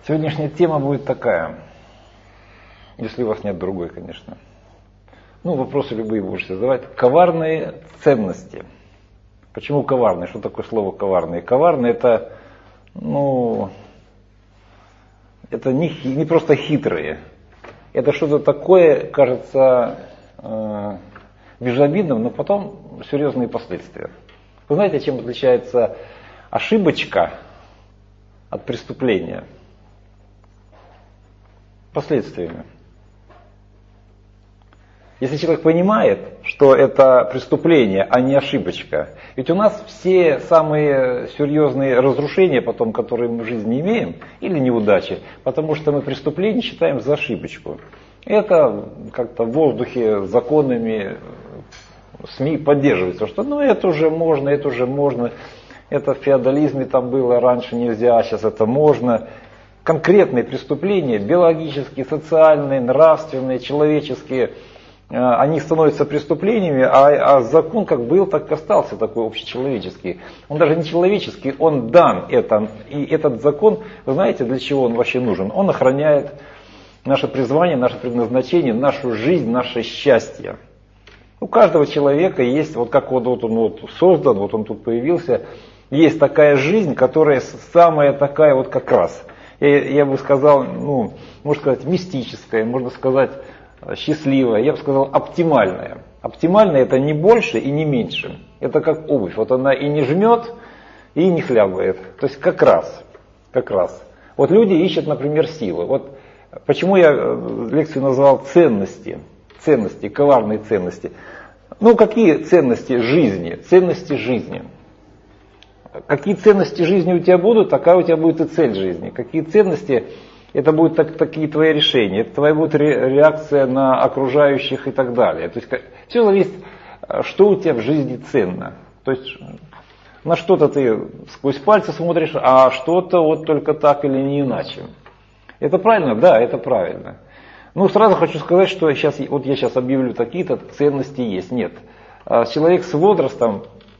Сегодняшняя тема будет такая, если у вас нет другой, конечно. Вопросы любые можете задавать. Коварные ценности. Почему коварные? Что такое слово коварные? Коварные это, это не просто хитрые. Это что-то такое, кажется, безобидным, но потом серьезные последствия. Вы знаете, чем отличается ошибочка от преступления? Последствиями. Если человек понимает, что это преступление, а не ошибочка, ведь у нас все самые серьезные разрушения, потом, которые мы в жизни имеем, или неудачи, потому что мы преступление считаем за ошибочку. Это как-то в воздухе законами СМИ поддерживается, что это уже можно, это в феодализме там было, раньше нельзя, сейчас это можно. Конкретные преступления, биологические, социальные, нравственные, человеческие, они становятся преступлениями, а закон как был, так и остался такой общечеловеческий. Он даже не человеческий, он дан это. И этот закон, вы знаете, для чего он вообще нужен? Он охраняет наше призвание, наше предназначение, нашу жизнь, наше счастье. У каждого человека есть, как он создан, он тут появился, есть такая жизнь, которая самая такая как раз. Я бы сказал, можно сказать, мистическая, можно сказать, счастливая, я бы сказал, оптимальная. Оптимальная это не больше и не меньше. Это как обувь. Она и не жмет, и не хлябает. То есть как раз. Люди ищут, например, силы. Почему я лекцию назвал ценности. Ценности, коварные ценности. Какие ценности жизни? Ценности жизни. Какие ценности жизни у тебя будут, такая у тебя будет и цель жизни. Какие ценности, это будут такие твои решения, это твоя будет реакция на окружающих и так далее. То есть все зависит, что у тебя в жизни ценно. То есть на что-то ты сквозь пальцы смотришь, а что-то только так или не иначе. Это правильно? Да, это правильно. Сразу хочу сказать, что я сейчас объявлю, такие-то ценности есть. Нет. Человек с возрастом,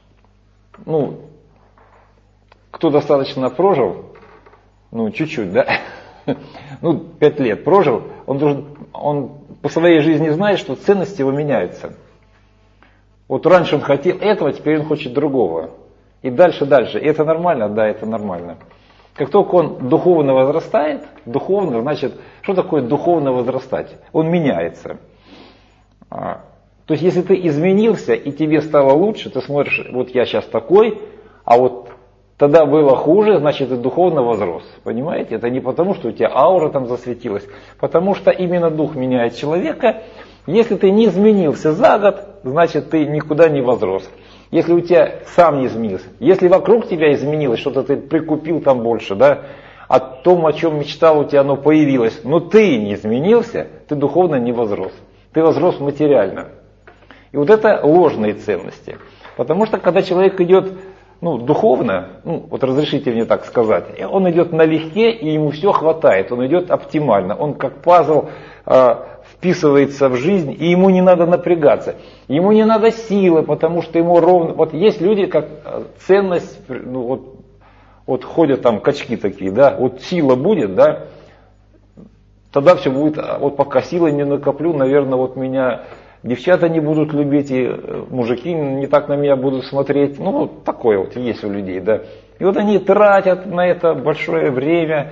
кто достаточно прожил, чуть-чуть, да, 5 лет прожил, он по своей жизни знает, что ценности его меняются. Раньше он хотел этого, теперь он хочет другого. И дальше. И это нормально? Да, это нормально. Как только он духовно возрастает, значит, что такое духовно возрастать? Он меняется. То есть, если ты изменился и тебе стало лучше, ты смотришь, я сейчас такой, а тогда было хуже, значит, ты духовно возрос. Понимаете? Это не потому, что у тебя аура там засветилась, потому что именно дух меняет человека. Если ты не изменился за год, значит, ты никуда не возрос. Если у тебя сам не изменился, если вокруг тебя изменилось, что-то ты прикупил там больше, да, о том, о чем мечтал, у тебя оно появилось, но ты не изменился, ты духовно не возрос. Ты возрос материально. И это ложные ценности. Потому что, когда человек идет духовно, разрешите мне так сказать, он идет налегке, и ему все хватает, он идет оптимально, он как пазл вписывается в жизнь, и ему не надо напрягаться, ему не надо силы, потому что ему ровно, есть люди, как ценность, ходят там качки такие, да, сила будет, да, тогда все будет, пока силы не накоплю, наверное, меня девчата не будут любить, и мужики не так на меня будут смотреть. Такое есть у людей, да. И они тратят на это большое время.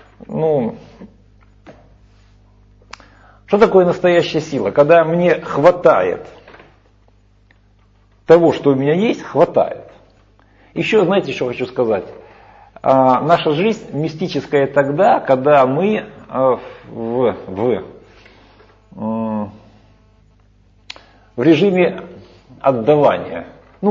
Что такое настоящая сила? Когда мне хватает того, что у меня есть, хватает. Еще, знаете, что хочу сказать? Наша жизнь мистическая тогда, когда мы в режиме отдавания.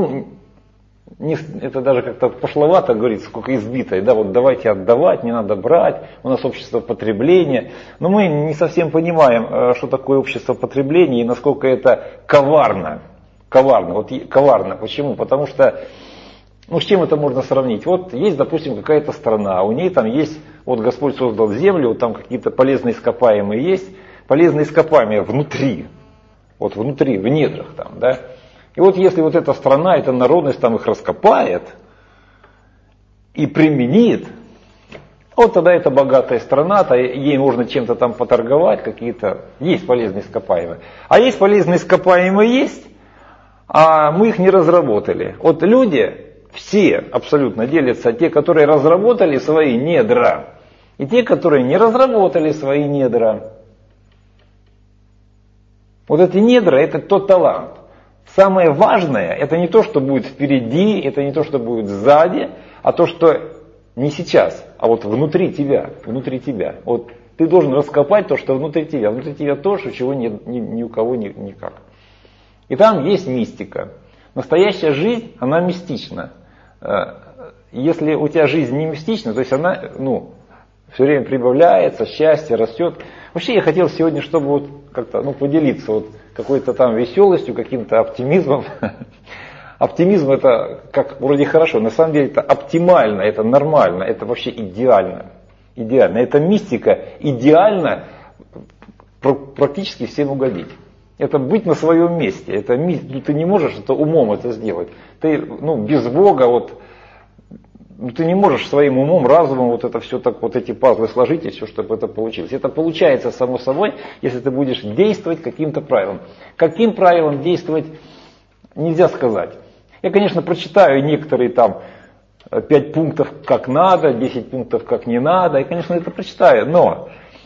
Это даже как-то пошловато говорить, сколько избитой, да, давайте отдавать, не надо брать, у нас общество потребления. Но мы не совсем понимаем, что такое общество потребления и насколько это коварно. Коварно. Почему? Потому что, с чем это можно сравнить? Есть, допустим, какая-то страна, у нее там есть, Господь создал землю, там какие-то полезные ископаемые есть, полезные ископаемые внутри, внутри, в недрах там, да. И если эта страна, эта народность там их раскопает и применит, Вот тогда это богатая страна, то ей можно чем-то там поторговать, какие-то, есть полезные ископаемые. А есть полезные ископаемые есть, а мы их не разработали. Вот люди все абсолютно делятся, те, которые разработали свои недра, и те, которые не разработали свои недра. Вот эти недра, это тот талант. Самое важное, это не то, что будет впереди, это не то, что будет сзади, а то, что не сейчас, а вот внутри тебя, внутри тебя. Вот ты должен раскопать то, что внутри тебя. Внутри тебя то, что чего нет ни у кого никак. И там есть мистика. Настоящая жизнь, она мистична. Если у тебя жизнь не мистична, то есть она, все время прибавляется, счастье растет. Вообще я хотел сегодня, чтобы вот как-то, поделиться вот какой-то там веселостью, каким-то оптимизмом. Оптимизм это как вроде хорошо, на самом деле это оптимально, это нормально, это вообще идеально. Идеально. Это мистика, идеально практически всем угодить. Это быть на своем месте. Это, ты не можешь это умом это сделать. Ты без Бога ты не можешь своим умом, разумом вот это все так, вот эти пазлы сложить и все, чтобы это получилось. Это получается само собой, если ты будешь действовать каким-то правилом. Каким правилом действовать, нельзя сказать. Я, конечно, прочитаю некоторые там 5 пунктов как надо, 10 пунктов как не надо, и, конечно, это прочитаю, но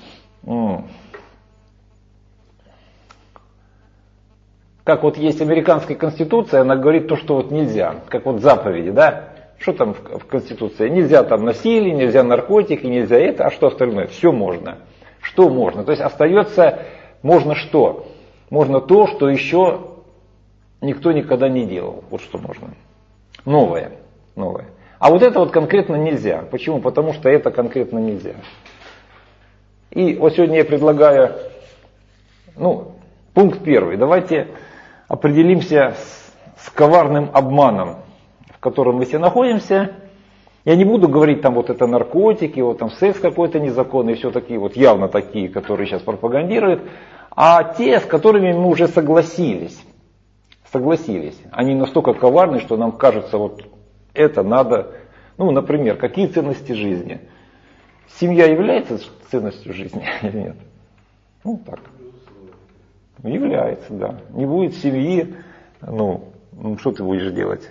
как вот есть американская конституция, она говорит то, что вот нельзя, как вот заповеди, да? Что там в конституции? Нельзя там насилие, нельзя наркотики, нельзя это, а что остальное? Все можно. Что можно? То есть остается, можно что? Можно то, что еще никто никогда не делал. Вот что можно. Новое. А вот это вот конкретно нельзя. Почему? Потому что это конкретно нельзя. И вот сегодня я предлагаю, пункт первый. Давайте определимся с коварным обманом, в котором мы все находимся. Я не буду говорить там вот это наркотики, вот там секс какой-то незаконный, все такие вот явно такие, которые сейчас пропагандируют, а те, с которыми мы уже согласились. Они настолько коварны, что нам кажется, вот это надо, например, какие ценности жизни? Семья является ценностью жизни или нет? Так. Является, да. Не будет семьи, что ты будешь делать?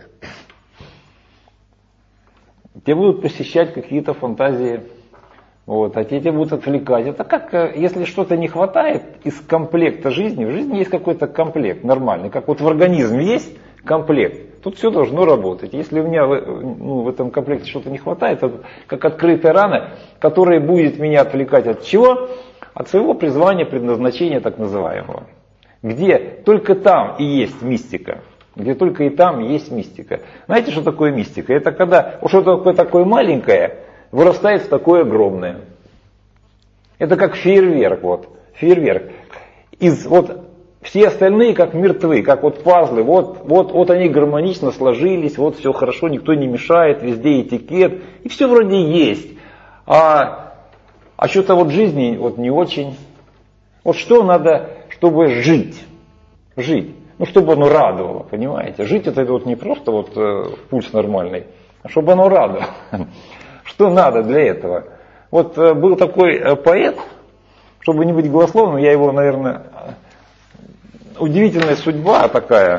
Тебя будут посещать какие-то фантазии, а те тебя будут отвлекать. Это как, если что-то не хватает из комплекта жизни, в жизни есть какой-то комплект нормальный, как вот в организме есть комплект, тут все должно работать. Если у меня в этом комплекте что-то не хватает, это как открытая рана, которая будет меня отвлекать от чего? От своего призвания, предназначения так называемого. Где только там и есть мистика. Где только и там есть мистика. Знаете, что такое мистика? Это когда что-то такое маленькое вырастает в такое огромное. Это как фейерверк. Фейерверк. Все остальные как мертвы, как пазлы. Вот они гармонично сложились, все хорошо, никто не мешает, везде этикет. И все вроде есть. А что-то в жизни не очень. Что надо, чтобы жить? Чтобы оно радовало, понимаете? Жить это не просто пульс нормальный, а чтобы оно радовало. Что надо для этого? Был такой поэт, чтобы не быть голословным, я его, наверное, удивительная судьба такая.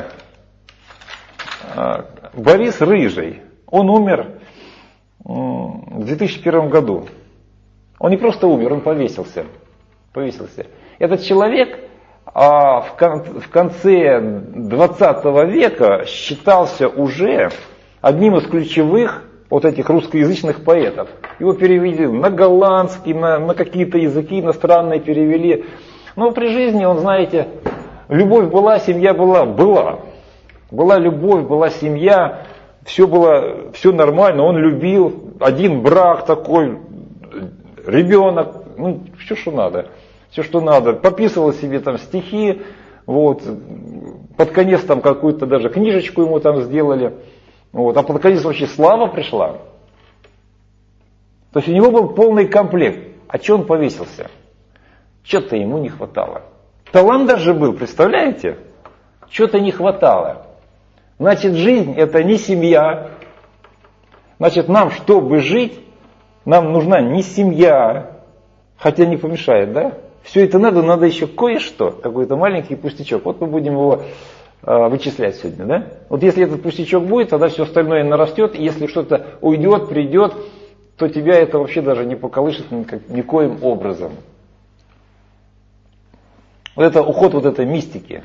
Борис Рыжий, он умер в 2001 году. Он не просто умер, он повесился. Этот человек в конце 20 века считался уже одним из ключевых этих русскоязычных поэтов. Его перевели на голландский, на какие-то языки иностранные перевели. Но при жизни, он, знаете, любовь была, семья была. Была любовь, была семья, все нормально, он любил, один брак такой, ребенок, все, что надо. Все, что надо. Пописывал себе там стихи, под конец там какую-то даже книжечку ему там сделали. А под конец вообще слава пришла. То есть у него был полный комплект. А че он повесился? Что-то ему не хватало. Талант даже был, представляете? Что-то не хватало. Значит, жизнь это не семья. Значит, нам, чтобы жить, Нам нужна не семья, хотя не помешает, да? Все это надо еще кое-что, какой-то маленький пустячок. Вот мы будем его вычислять сегодня, да? Вот если этот пустячок будет, тогда все остальное нарастет, и если что-то уйдет, придет, то тебя это вообще даже не поколышет никоим образом. Вот это уход вот этой мистики,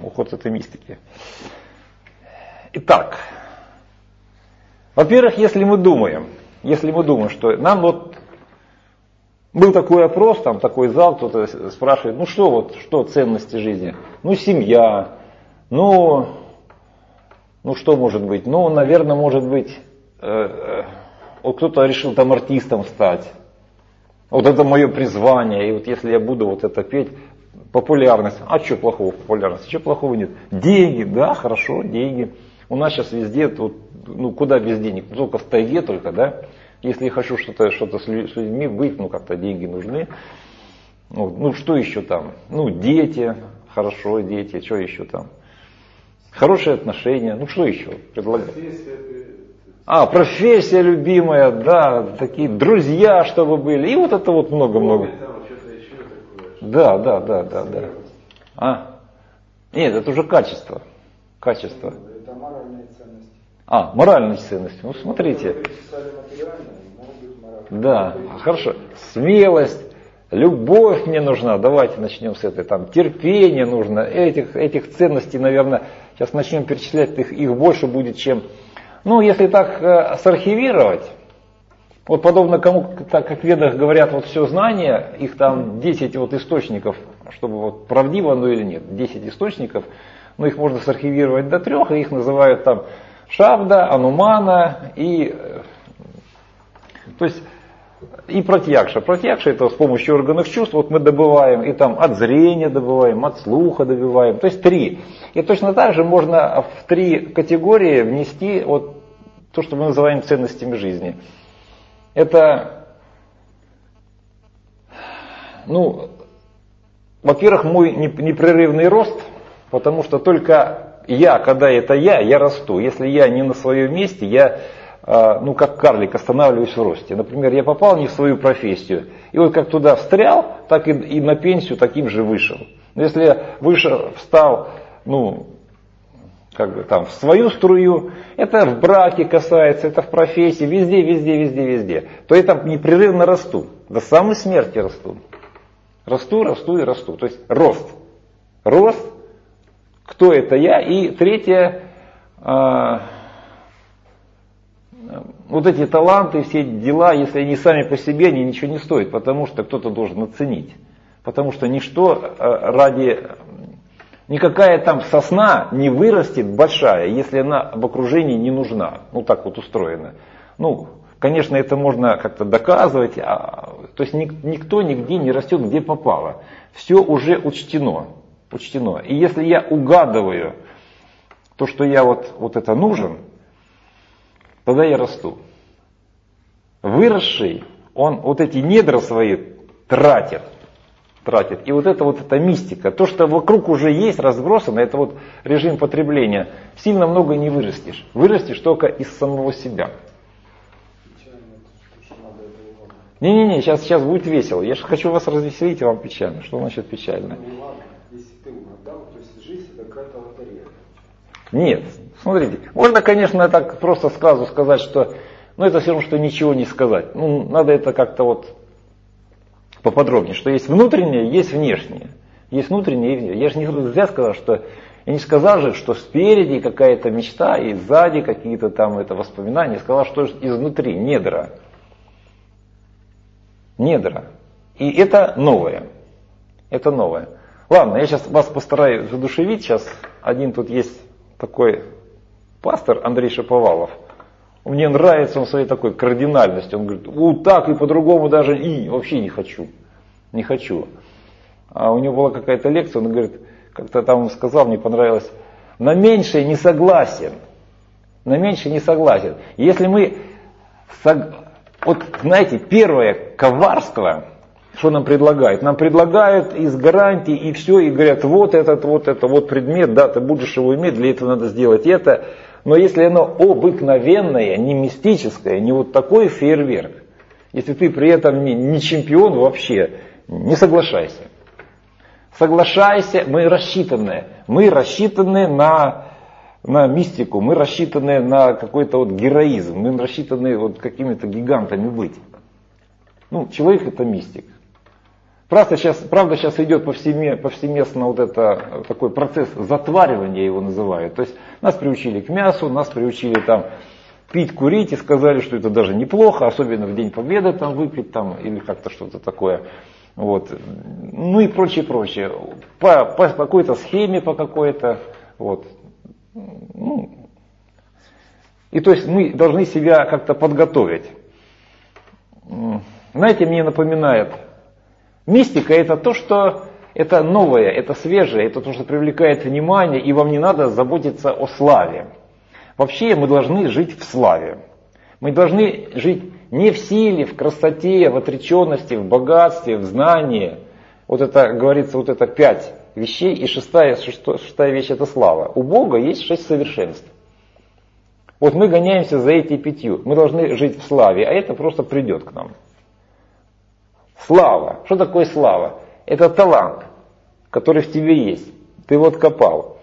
Итак, во-первых, если мы думаем, что нам вот был такой опрос, там такой зал, кто-то спрашивает, что ценности жизни? Семья, что может быть? Наверное, может быть, вот кто-то решил там артистом стать. Вот это мое призвание, и вот если я буду вот это петь, популярность. А что плохого в популярности? Что плохого нет? Деньги, да, хорошо, деньги. У нас сейчас везде, куда без денег? Только в тайге только, да? Если я хочу что-то с людьми быть, как-то деньги нужны. Что еще там? Дети, хорошо, дети, что еще там? Хорошие отношения, что еще предлагать? Профессия любимая, да, такие друзья, чтобы были. И вот это вот много-много. Да. Нет, это уже качество. Это моральные ценности. Моральные ценности. Смотрите. Да, хорошо. Смелость, любовь мне нужна. Давайте начнем с этой. Терпение нужно. Этих ценностей, наверное, сейчас начнем перечислять, их больше будет, чем... если так сархивировать, вот подобно кому, так как в Ведах говорят, все знания, их там 10 источников, чтобы правдиво оно или нет, 10 источников, их можно сархивировать до 3, и их называют там Шабда, Анумана и Пратьякша. Пратьякша это с помощью органов чувств, мы добываем, и там от зрения добываем, от слуха добываем, 3. И точно так же можно в 3 категории внести то, что мы называем ценностями жизни. Это, во-первых, мой непрерывный рост, потому что только когда это я расту. Если я не на своем месте, я, как карлик, останавливаюсь в росте. Например, я попал не в свою профессию, и как туда встрял, так и на пенсию таким же вышел. Но если я встал, в свою струю, это в браке касается, это в профессии, везде, то я там непрерывно расту, до самой смерти расту. Расту и расту, то есть рост, кто это я, и 3, эти таланты, все дела, если они сами по себе, они ничего не стоят, потому что кто-то должен оценить, потому что никакая там сосна не вырастет большая, если она в окружении не нужна. Так устроено. Конечно, это можно как-то доказывать. То есть никто нигде не растет, где попало. Все уже учтено. И если я угадываю то, что я это нужен, тогда я расту. Выросший, он эти недра свои тратит. И эта мистика, то, что вокруг уже есть, разбросано, это режим потребления, сильно много не вырастешь. Вырастешь только из самого себя. Не, сейчас будет весело. Я же хочу вас развеселить, а вам печально. Что значит печально? Если ты угадал, то есть жизнь это какая-то лотерея. Нет, смотрите, можно, конечно, так просто сразу сказать, что это все равно, что ничего не сказать. Надо это как-то поподробнее, что есть внутреннее, есть внешнее. Есть внутреннее и внешнее. Я же не зря сказал, что... Я не сказал же, что спереди какая-то мечта, и сзади какие-то там воспоминания. Я сказал, что изнутри, недра. И это новое. Ладно, я сейчас вас постараюсь задушевить. Сейчас один тут есть такой пастор Андрей Шаповалов. Мне нравится он своей такой кардинальностью. Он говорит, так и по-другому даже и вообще не хочу. А у него была какая-то лекция, он говорит, как-то там он сказал, мне понравилось, на меньшее не согласен. Если мы, знаете, первое коварство, что нам предлагают? Нам предлагают из гарантий и все, и говорят, этот предмет, да, ты будешь его иметь, для этого надо сделать это. Но если оно обыкновенное, не мистическое, не такой фейерверк, Если ты при этом не чемпион вообще, не соглашайся. Соглашайся, мы рассчитаны на мистику, мы рассчитаны на какой-то вот героизм, мы рассчитаны вот какими-то гигантами быть. Ну, человек это мистик. Правда, сейчас идет повсеместно вот это, такой процесс затваривания, его называют. То есть нас приучили к мясу, нас приучили там пить, курить и сказали, что это даже неплохо, особенно в День Победы там выпить там или как-то что-то такое. Вот. Ну и прочее. По какой-то схеме, по какой-то. Вот. Ну. И то есть мы должны себя как-то подготовить. Знаете, мне напоминает, мистика это то, что это новое, это свежее, это то, что привлекает внимание, и вам не надо заботиться о славе. Вообще мы должны жить в славе. Мы должны жить не в силе, в красоте, в отреченности, в богатстве, в знании. Вот это, говорится, вот это 5 вещей, и шестая вещь это слава. У Бога есть 6 совершенств. Вот мы гоняемся за эти 5. Мы должны жить в славе, а это просто придет к нам. Слава. Что такое слава? Это талант, который в тебе есть. Ты его откопал.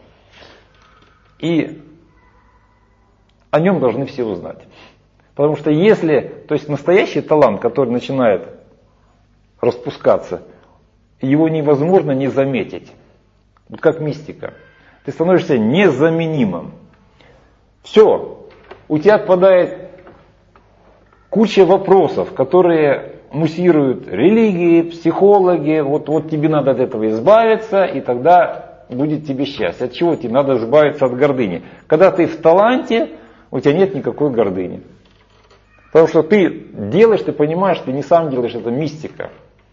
И о нем должны все узнать. Потому что то есть настоящий талант, который начинает распускаться, его невозможно не заметить. Вот как мистика. Ты становишься незаменимым. Все. У тебя отпадает куча вопросов, которые муссируют религии, психологи. Вот тебе надо от этого избавиться, и тогда будет тебе счастье. От чего тебе надо избавиться от гордыни? Когда ты в таланте, у тебя нет никакой гордыни. Потому что ты делаешь, ты понимаешь, ты не сам делаешь, это мистика.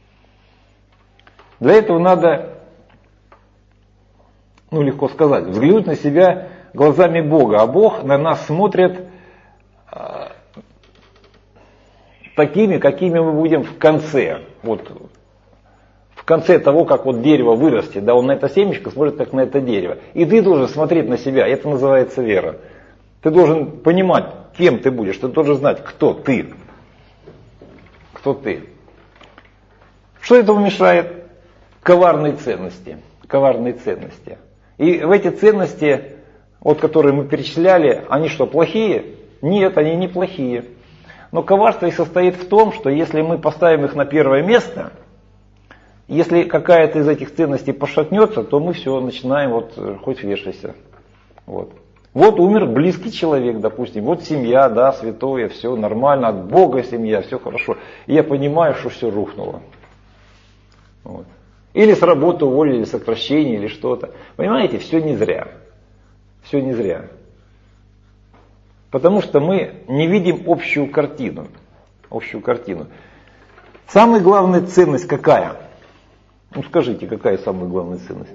Для этого надо, легко сказать, взглянуть на себя глазами Бога. А Бог на нас смотрит такими, какими мы будем в конце. Вот в конце того, как вот дерево вырастет, да, он на это семечко смотрит, как на это дерево. И ты должен смотреть на себя, это называется вера. Ты должен понимать, кем ты будешь, ты должен знать, кто ты. Кто ты. Что этому мешает? Коварные ценности. Коварные ценности. И в эти ценности, вот которые мы перечисляли, они что, плохие? Нет, они не плохие. Но коварство их состоит в том, что если мы поставим их на первое место, если какая-то из этих ценностей пошатнется, то мы все начинаем хоть вешайся. Вот умер близкий человек, допустим, вот семья, да, святое, все нормально, от Бога семья, все хорошо. И я понимаю, что все рухнуло. Или с работы уволили, или сокращение, или что-то. Понимаете, все не зря. Все не зря. Потому что мы не видим общую картину. Общую картину. Самая главная ценность какая? Скажите, какая самая главная ценность?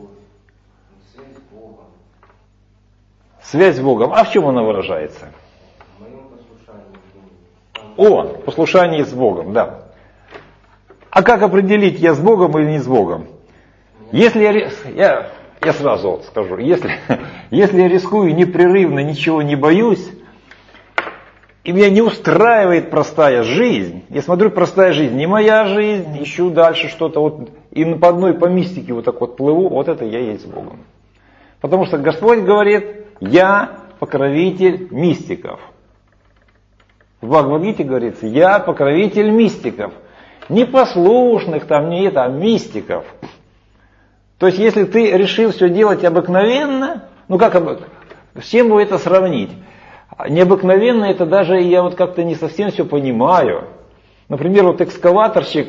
Связь с Богом. А в чем она выражается? В моем послушании. Послушание с Богом, да. А как определить, я с Богом или не с Богом? Если я сразу скажу, если я рискую непрерывно, ничего не боюсь, и меня не устраивает простая жизнь, я смотрю, простая жизнь, не моя жизнь, ищу дальше что-то, и по одной по мистике плыву, это я есть с Богом. Потому что Господь говорит, я покровитель мистиков. В Бхагавад-гите говорится, я покровитель мистиков. Непослушных а мистиков. То есть, если ты решил все делать обыкновенно, с чем бы это сравнить? Необыкновенно это даже я как-то не совсем все понимаю. Например, экскаваторщик,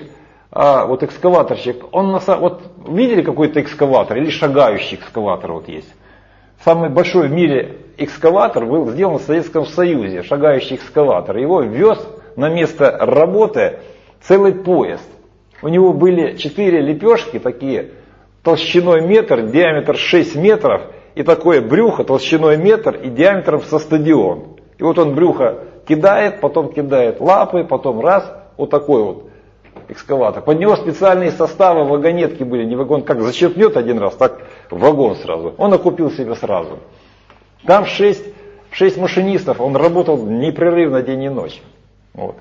он видели какой-то экскаватор или шагающий экскаватор есть? Самый большой в мире экскаватор был сделан в Советском Союзе, шагающий экскаватор. Его вез на место работы целый поезд. У него были 4 лепешки такие, толщиной метр, диаметр 6 метров, и такое брюхо толщиной метр и диаметром со стадион. И он брюхо кидает, потом кидает лапы, потом раз, такой экскаватор. Под него специальные составы, вагонетки были, не вагон, как зачерпнет один раз, так вагон сразу. Он окупил себе сразу. Там 6 машинистов, он работал непрерывно день и ночь.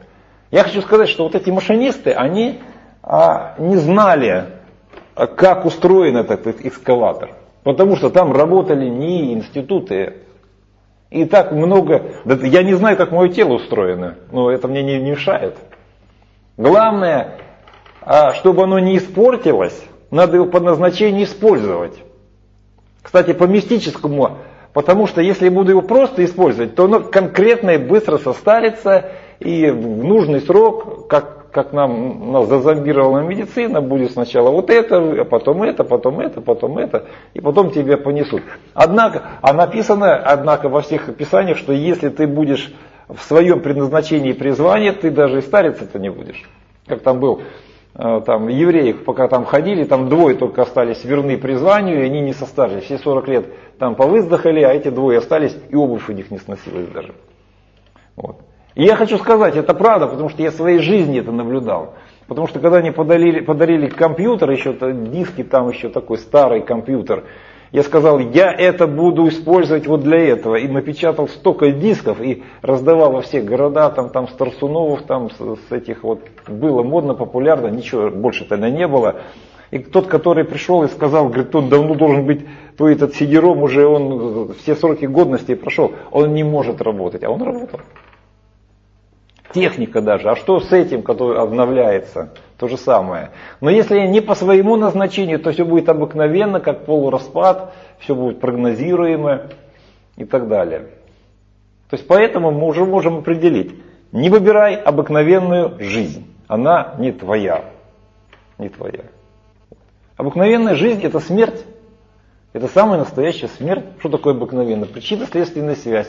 Я хочу сказать, что вот эти машинисты, они не знали, как устроен этот экскаватор. Потому что там работали НИИ, институты. И так много... Я не знаю, как мое тело устроено, но это мне не мешает. Главное, чтобы оно не испортилось, надо его по назначению использовать. Кстати, по мистическому, потому что если я буду его просто использовать, то оно конкретно и быстро состарится, и в нужный срок, как нас зазомбировала медицина, будет сначала вот это, а потом это, потом это, потом это, и потом тебя понесут. Однако написано во всех описаниях, что если ты будешь в своем предназначении и призвании, ты даже и стариться-то не будешь. Как там был, там евреи, пока там ходили, там двое только остались верны призванию, и они не состарились. Все 40 лет там повыздохали, а эти двое остались, и обувь у них не сносилась даже. Вот. И я хочу сказать, это правда, потому что я в своей жизни это наблюдал. Потому что когда мне подарили компьютер, еще диски, там еще такой старый компьютер, я сказал, я это буду использовать вот для этого. И напечатал столько дисков и раздавал во все города, там с Тарсуновых, там с этих вот, было модно, популярно, ничего больше тогда не было. И тот, который пришел и сказал, говорит, он давно должен быть, твой этот CD-ROM уже, он все сроки годности прошел, он не может работать, а он работал. Техника даже, а что с этим, который обновляется? То же самое. Но если не по своему назначению, то все будет обыкновенно, как полураспад, все будет прогнозируемо и так далее. То есть поэтому мы уже можем определить, не выбирай обыкновенную жизнь, она не твоя. Не твоя. Обыкновенная жизнь это смерть, это самая настоящая смерть. Что такое обыкновенная? Причинно-следственная связь.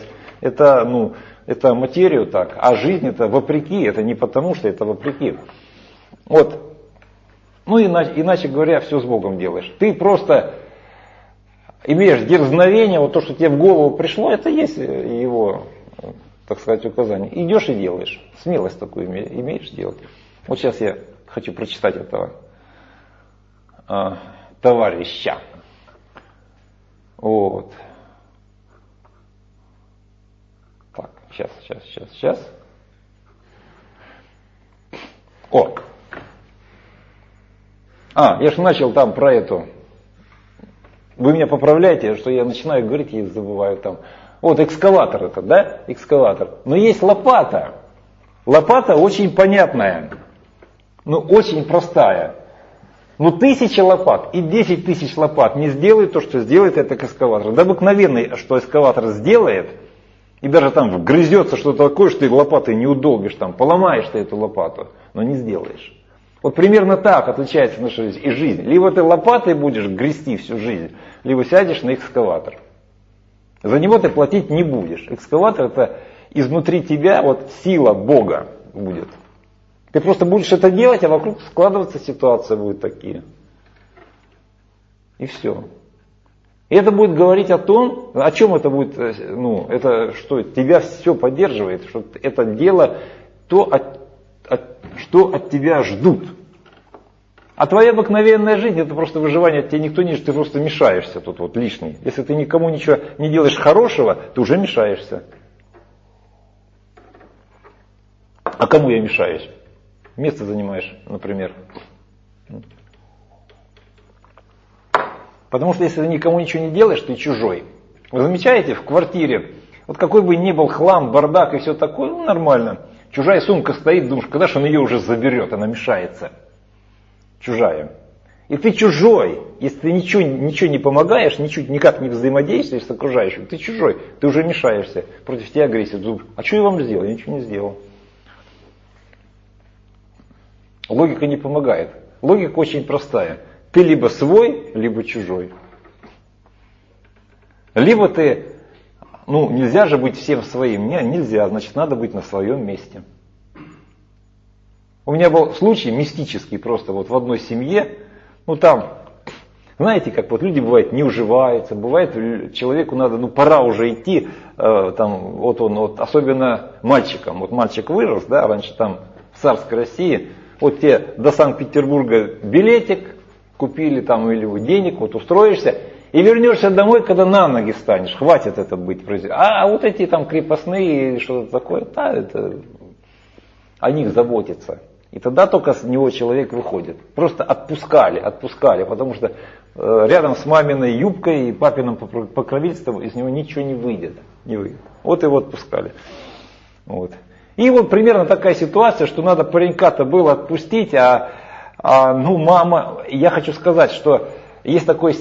Это материю так, а жизнь это вопреки, это не потому, что это вопреки. Вот. Иначе говоря, все с Богом делаешь. Ты просто имеешь дерзновение, вот то, что тебе в голову пришло, это есть его, так сказать, указание. Идешь и делаешь. Смелость такую имеешь делать. Вот сейчас я хочу прочитать этого товарища. Вот. Так, сейчас. Я же начал там про эту. Вы меня поправляете, что я начинаю говорить и забываю там. Вот экскаватор это, да? Экскаватор. Но есть лопата. Лопата очень понятная. Очень простая. 1000 лопат и 10 тысяч лопат не сделает то, что сделает этот экскаватор. Да обыкновенный, что экскаватор сделает, и даже там вгрызется что-то такое, что ты лопатой не удолбишь, там, поломаешь ты эту лопату, но не сделаешь. Вот примерно так отличается наша жизнь и жизнь. Либо ты лопатой будешь грести всю жизнь, либо сядешь на экскаватор. За него ты платить не будешь. Экскаватор это изнутри тебя вот сила Бога будет. Ты просто будешь это делать, а вокруг складываться ситуация будет такие. И все. И это будет говорить о том, о чем это будет, это что тебя все поддерживает, что это дело, что от тебя ждут. А твоя обыкновенная жизнь это просто выживание, тебе никто не ждет, ты просто мешаешься тут вот лишний. Если ты никому ничего не делаешь хорошего, ты уже мешаешься. А кому я мешаюсь? Место занимаешь, например. Потому что если ты никому ничего не делаешь, ты чужой. Вы замечаете, в квартире, вот какой бы ни был хлам, бардак и все такое, нормально. Чужая сумка стоит, думаешь, когда же он ее уже заберет, она мешается. Чужая. И ты чужой. Если ты ничего не помогаешь, никак не взаимодействуешь с окружающим, ты чужой, ты уже мешаешься. Против тебя агрессия. Думаешь, а что я вам сделал? Я ничего не сделал. Логика не помогает. Логика очень простая. Ты либо свой, либо чужой. Либо ты, нельзя же быть всем своим. Нельзя, значит надо быть на своем месте. У меня был случай мистический просто вот в одной семье. Там, знаете, как вот люди бывают не уживаются. Бывает человеку надо, пора уже идти. Особенно мальчикам. Вот мальчик вырос, да, раньше там в царской России. Вот тебе до Санкт-Петербурга билетик купили там или денег, вот устроишься и вернешься домой, когда на ноги станешь. Хватит это быть. А вот эти там крепостные или что-то такое, да, это о них заботиться. И тогда только с него человек выходит. Просто отпускали, потому что рядом с маминой юбкой и папиным покровительством из него ничего не выйдет. Вот его отпускали. Вот. И вот примерно такая ситуация, что надо паренька-то было отпустить, мама, я хочу сказать, что есть такой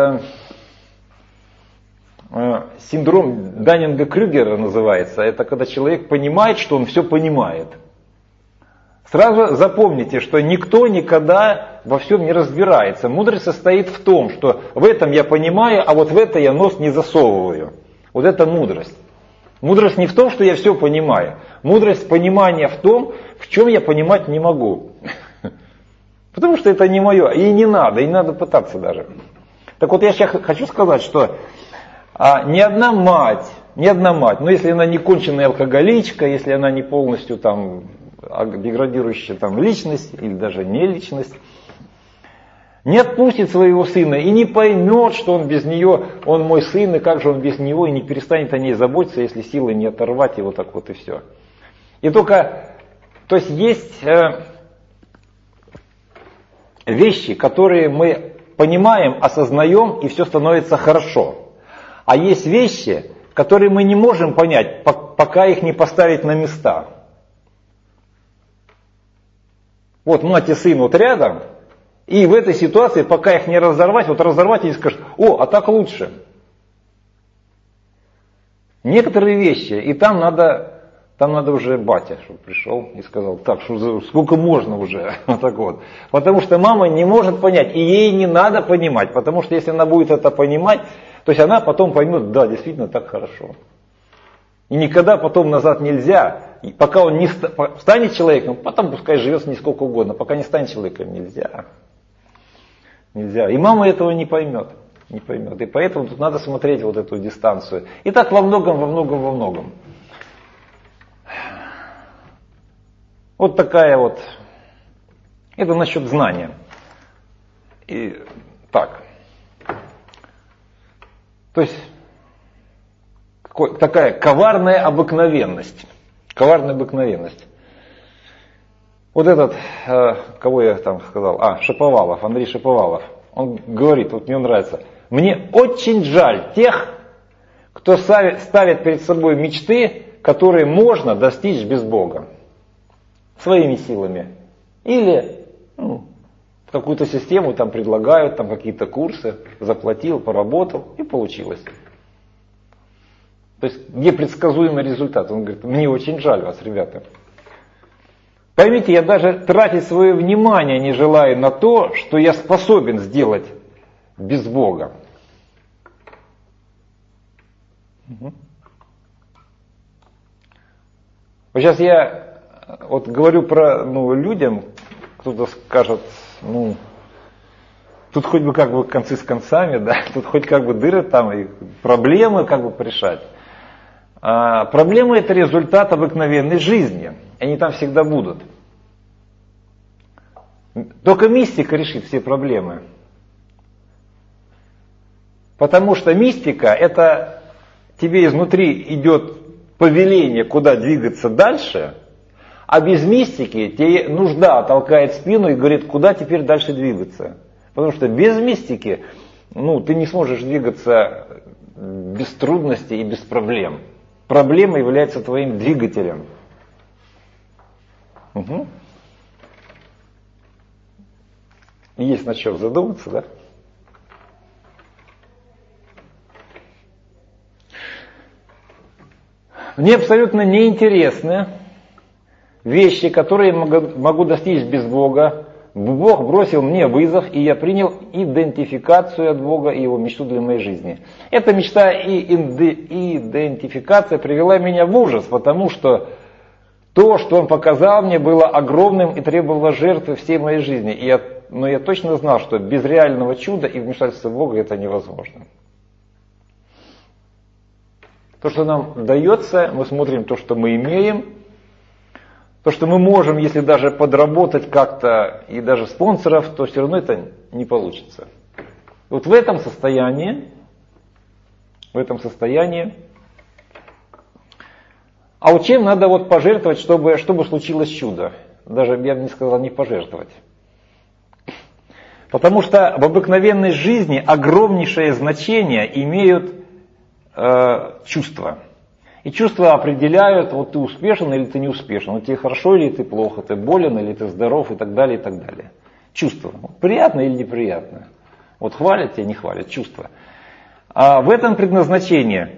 синдром Даннинга-Крюгера называется. Это когда человек понимает, что он все понимает. Сразу запомните, что никто никогда во всем не разбирается. Мудрость состоит в том, что в этом я понимаю, а вот в это я нос не засовываю. Вот это мудрость. Мудрость не в том, что я все понимаю. Мудрость понимания в том, в чем я понимать не могу. Потому что это не мое. И не надо пытаться даже. Так вот я сейчас хочу сказать, что ни одна мать, но если она не конченая алкоголичка, если она не полностью там деградирующая там личность или даже не личность, не отпустит своего сына и не поймет, что он без нее, он мой сын, и как же он без него, и не перестанет о ней заботиться, если силы не оторвать его так вот и все. И только, то есть вещи, которые мы понимаем, осознаем, и все становится хорошо. А есть вещи, которые мы не можем понять, пока их не поставить на места. Вот мать и сын вот рядом, и в этой ситуации, пока их не разорвать, вот разорвать и скажут: а так лучше. Некоторые вещи, и там надо уже батя, чтобы пришел и сказал: так, сколько можно уже, вот так вот. Потому что мама не может понять, и ей не надо понимать, потому что если она будет это понимать, то есть она потом поймет: да, действительно так хорошо. И никогда потом назад нельзя. И пока он не станет человеком, потом пускай живет сколько угодно. Пока не станет человеком, нельзя. Нельзя. И мама этого не поймет. И поэтому тут надо смотреть вот эту дистанцию. И так во многом. Вот такая вот. Это насчет знания. И так. То есть такая коварная обыкновенность. Вот этот, кого я там сказал, Шаповалов, Андрей Шаповалов, он говорит, вот мне нравится: мне очень жаль тех, кто ставит перед собой мечты, которые можно достичь без Бога. Своими силами. Или в какую-то систему там предлагают, там какие-то курсы, заплатил, поработал и получилось. То есть где предсказуемый результат? Он говорит: мне очень жаль вас, ребята. Поймите, я даже тратить свое внимание не желаю на то, что я способен сделать без Бога. Вот сейчас я вот говорю про людям, кто-то скажет: тут хоть бы как бы концы с концами, да, тут хоть как бы дыры там и проблемы как бы порешать. Проблемы — это результат обыкновенной жизни. Они там всегда будут. Только мистика решит все проблемы. Потому что мистика — это тебе изнутри идет повеление, куда двигаться дальше, а без мистики тебе нужда толкает спину и говорит, куда теперь дальше двигаться. Потому что без мистики ты не сможешь двигаться без трудностей и без проблем. Проблема является твоим двигателем. Угу. Есть над чем задуматься, да? Мне абсолютно неинтересны вещи, которые могу достичь без Бога. Бог бросил мне вызов, и я принял идентификацию от Бога и Его мечту для моей жизни. Эта мечта и идентификация привела меня в ужас, потому что то, что Он показал мне, было огромным и требовало жертвы всей моей жизни. Но я точно знал, что без реального чуда и вмешательства Бога это невозможно. То, что нам дается, мы смотрим то, что мы имеем. То, что мы можем, если даже подработать как-то и даже спонсоров, то все равно это не получится. Вот в этом состоянии А вот чем надо вот пожертвовать, чтобы случилось чудо? Даже я бы не сказал не пожертвовать. Потому что в обыкновенной жизни огромнейшее значение имеют чувства. И чувства определяют, вот ты успешен или ты не успешен, вот тебе хорошо или ты плохо, ты болен или ты здоров и так далее, и так далее. Чувства. Приятно или неприятно. Вот хвалят тебя, не хвалят, чувства. А в этом предназначение.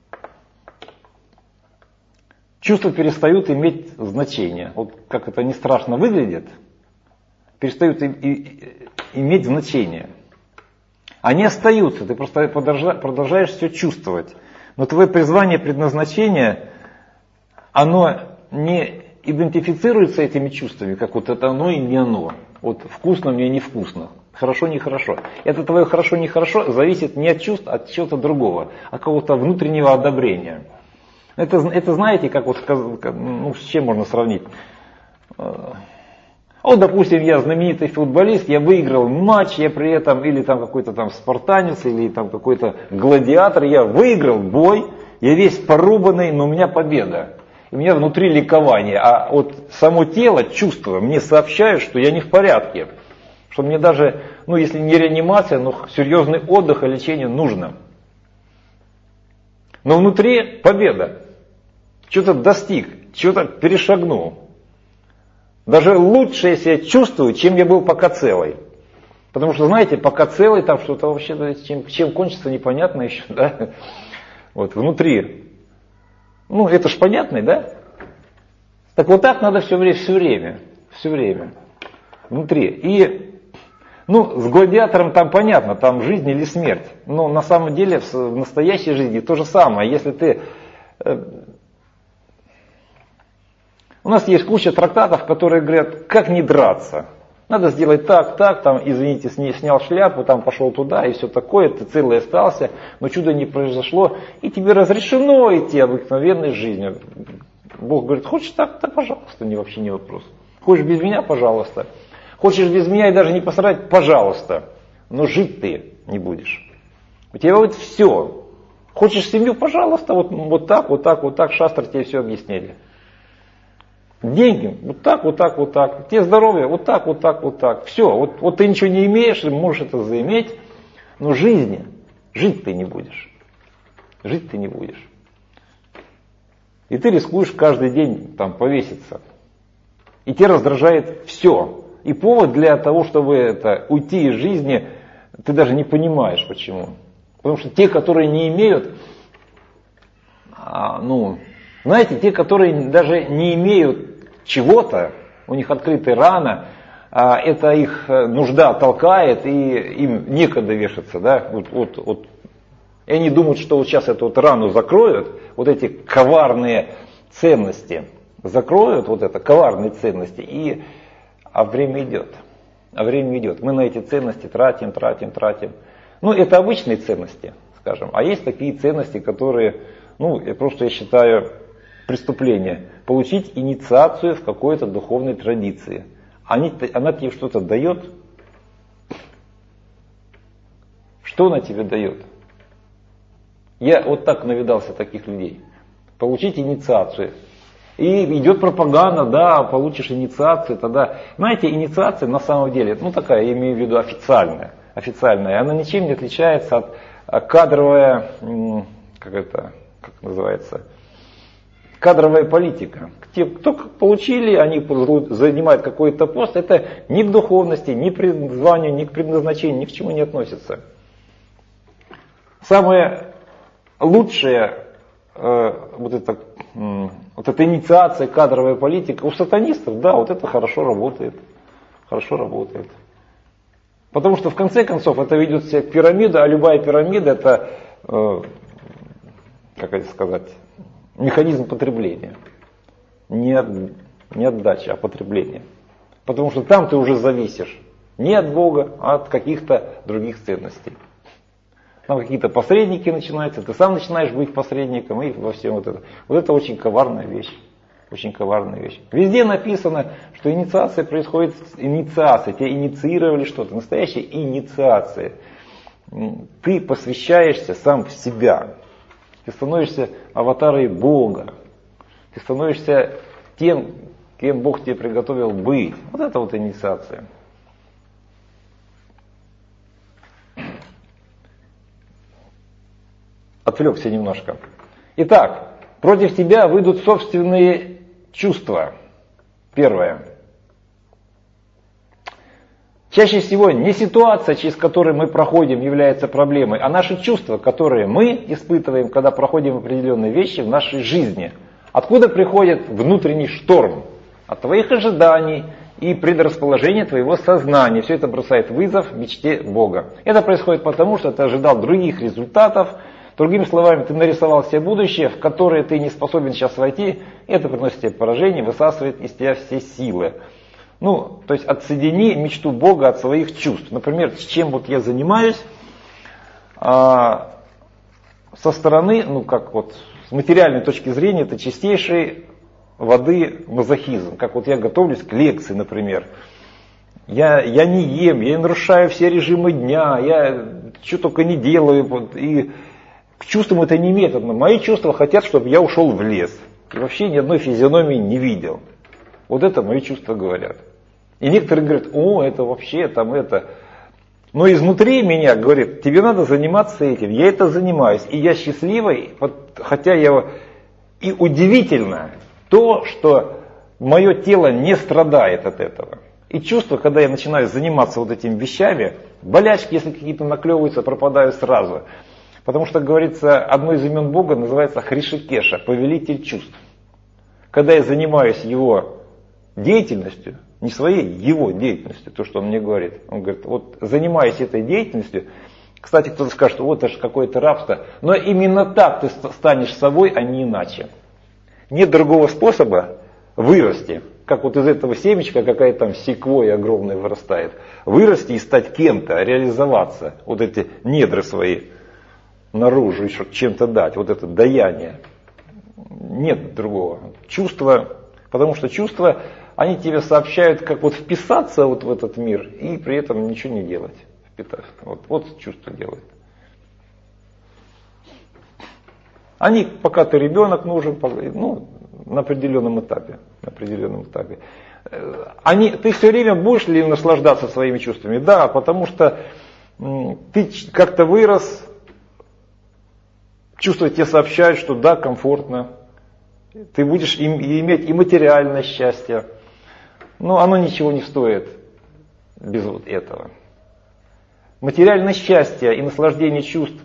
Чувства перестают иметь значение. Вот как это не страшно выглядит, перестают иметь значение. Они остаются, ты просто продолжаешь все чувствовать. Но твое призвание, предназначение, оно не идентифицируется этими чувствами, как вот это оно и не оно. Вот вкусно мне, невкусно, хорошо, нехорошо. Это твое хорошо, нехорошо зависит не от чувств, а от чего-то другого, от какого-то внутреннего одобрения. Это знаете, как вот, ну, с чем можно сравнить? Вот, допустим, я знаменитый футболист, я выиграл матч, я при этом, или там какой-то там спартанец, или там какой-то гладиатор, я выиграл бой, я весь порубанный, но у меня победа. И у меня внутри ликование, а вот само тело, чувство, мне сообщают, что я не в порядке, что мне даже, ну если не реанимация, но серьезный отдых и лечение нужно. Но внутри победа, что-то достиг, что-то перешагнул. Даже лучше я себя чувствую, чем я был пока целый. Потому что, знаете, пока целый, там что-то вообще, чем кончится, непонятно еще, да? Вот, внутри. Ну, это ж понятно, да? Так вот так надо все время. Внутри. И, ну, с гладиатором там понятно, там жизнь или смерть. Но на самом деле в настоящей жизни то же самое. Если ты... У нас есть куча трактатов, которые говорят, как не драться. Надо сделать так, там, извините, снял шляпу, там пошел туда и все такое, ты целый остался, но чудо не произошло, и тебе разрешено идти обыкновенной жизнью. Бог говорит, хочешь так, да пожалуйста, вообще не вопрос. Хочешь без меня, пожалуйста. Хочешь без меня и даже не пострадать, пожалуйста. Но жить ты не будешь. У тебя вот все. Хочешь семью, пожалуйста, вот так, шастры тебе все объяснили. Деньги, вот так. Тебе здоровье, вот так. Все, вот ты ничего не имеешь, можешь это заиметь, но жить ты не будешь. И ты рискуешь каждый день там повеситься. И тебя раздражает все. И повод для того, чтобы уйти из жизни, ты даже не понимаешь почему. Потому что те, которые не имеют, знаете, те, которые даже не имеют чего-то, у них открытая рана, это их нужда толкает, и им некогда вешаться, да, И они думают, что вот сейчас эту рану закроют, вот эти коварные ценности, закроют вот это, коварные ценности, а время идет. Мы на эти ценности тратим. Ну, это обычные ценности, скажем, а есть такие ценности, которые, я считаю, преступление. Получить инициацию в какой-то духовной традиции. Она тебе что-то дает? Что она тебе дает? Я вот так навидался таких людей. Получить инициацию. И идет пропаганда, да, получишь инициацию, тогда... Знаете, инициация на самом деле, такая, я имею в виду официальная. Она ничем не отличается от кадровая, кадровая политика. Те, кто получили, они занимают какой-то пост, это ни к духовности, ни к призванию, ни к предназначению, ни к чему не относится. Самое лучшее, эта инициация, кадровая политика у сатанистов, да, вот это хорошо работает. Потому что в конце концов это ведет себя к пирамиде, а любая пирамида это, механизм потребления. Не отдача, а потребление. Потому что там ты уже зависишь не от Бога, а от каких-то других ценностей. Там какие-то посредники начинаются, ты сам начинаешь быть посредником и во всем вот это. Вот это очень коварная вещь. Везде написано, что инициация происходит тебя инициировали что-то. Настоящая инициация. Ты посвящаешься сам в себя. Ты становишься аватарой Бога. Ты становишься тем, кем Бог тебе приготовил быть. Вот это вот инициация. Отвлекся немножко. Итак, против тебя выйдут собственные чувства. Первое. Чаще всего не ситуация, через которую мы проходим, является проблемой, а наши чувства, которые мы испытываем, когда проходим определенные вещи в нашей жизни. Откуда приходит внутренний шторм? От твоих ожиданий и предрасположения твоего сознания. Все это бросает вызов мечте Бога. Это происходит потому, что ты ожидал других результатов. Другими словами, ты нарисовал себе будущее, в которое ты не способен сейчас войти. Это приносит тебе поражение, высасывает из тебя все силы. То есть отсоедини мечту Бога от своих чувств. Например, с чем вот я занимаюсь, со стороны, с материальной точки зрения, это чистейший воды мазохизм. Как вот я готовлюсь к лекции, например. Я не ем, я нарушаю все режимы дня, я что только не делаю. И к чувствам это не имеет. Мои чувства хотят, чтобы я ушел в лес. И вообще ни одной физиономии не видел. Вот это мои чувства говорят. И некоторые говорят, это вообще там это. Но изнутри меня говорит, тебе надо заниматься этим. Я это занимаюсь. И я счастливый, хотя я... И удивительно то, что мое тело не страдает от этого. И чувство, когда я начинаю заниматься вот этими вещами, болячки, если какие-то наклевываются, пропадают сразу. Потому что, говорится, одно из имен Бога называется Хришикеша, повелитель чувств. Когда я занимаюсь его деятельностью, не своей, его деятельностью, то, что он мне говорит. Он говорит, вот занимаясь этой деятельностью, кстати, кто-то скажет, вот это же какое-то рабство, но именно так ты станешь собой, а не иначе. Нет другого способа вырасти, как вот из этого семечка какая-то там секвойя огромная вырастает, вырасти и стать кем-то, реализоваться, вот эти недры свои наружу, еще чем-то дать, вот это даяние. Нет другого. Чувства, потому что чувства, они тебе сообщают, как вот вписаться вот в этот мир и при этом ничего не делать. Вот чувства делают. Они, пока ты ребенок нужен, на определенном этапе. Ты все время будешь ли наслаждаться своими чувствами? Да, потому что ты как-то вырос, чувства тебе сообщают, что да, комфортно. Ты будешь иметь и материальное счастье. Но оно ничего не стоит без вот этого. Материальное счастье и наслаждение чувств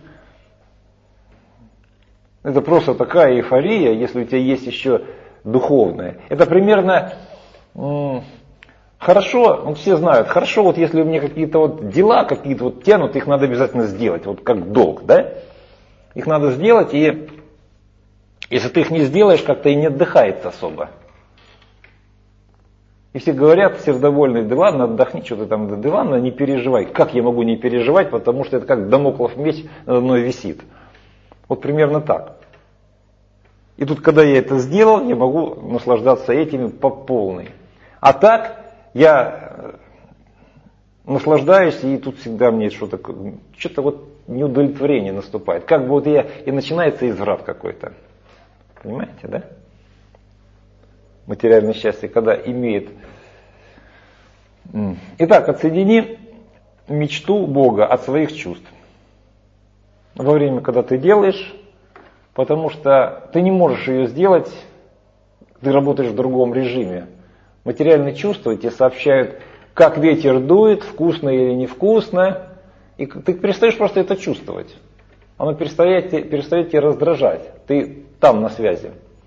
— это просто такая эйфория, если у тебя есть еще духовное. Это примерно хорошо, все знают, хорошо, вот если у меня какие-то вот дела какие-то вот тянут, их надо обязательно сделать, вот как долг, да? Их надо сделать, и если ты их не сделаешь, как-то и не отдыхается особо. И все говорят, сердобольные, да ладно, отдохни, что ты там, да ладно, не переживай. Как я могу не переживать, потому что это как дамоклов меч надо мной висит. Вот примерно так. И тут, когда я это сделал, я могу наслаждаться этими по полной. А так, я наслаждаюсь, и тут всегда мне что-то вот неудовлетворение наступает. Как бы вот и начинается изврат какой-то. Понимаете, да? Материальное счастье, когда имеет... Итак, отсоедини мечту Бога от своих чувств. Во время, когда ты делаешь, потому что ты не можешь ее сделать, ты работаешь в другом режиме. Материальные чувства тебе сообщают, как ветер дует, вкусно или невкусно, и ты перестаешь просто это чувствовать. Оно перестает тебя раздражать. Ты там на связи.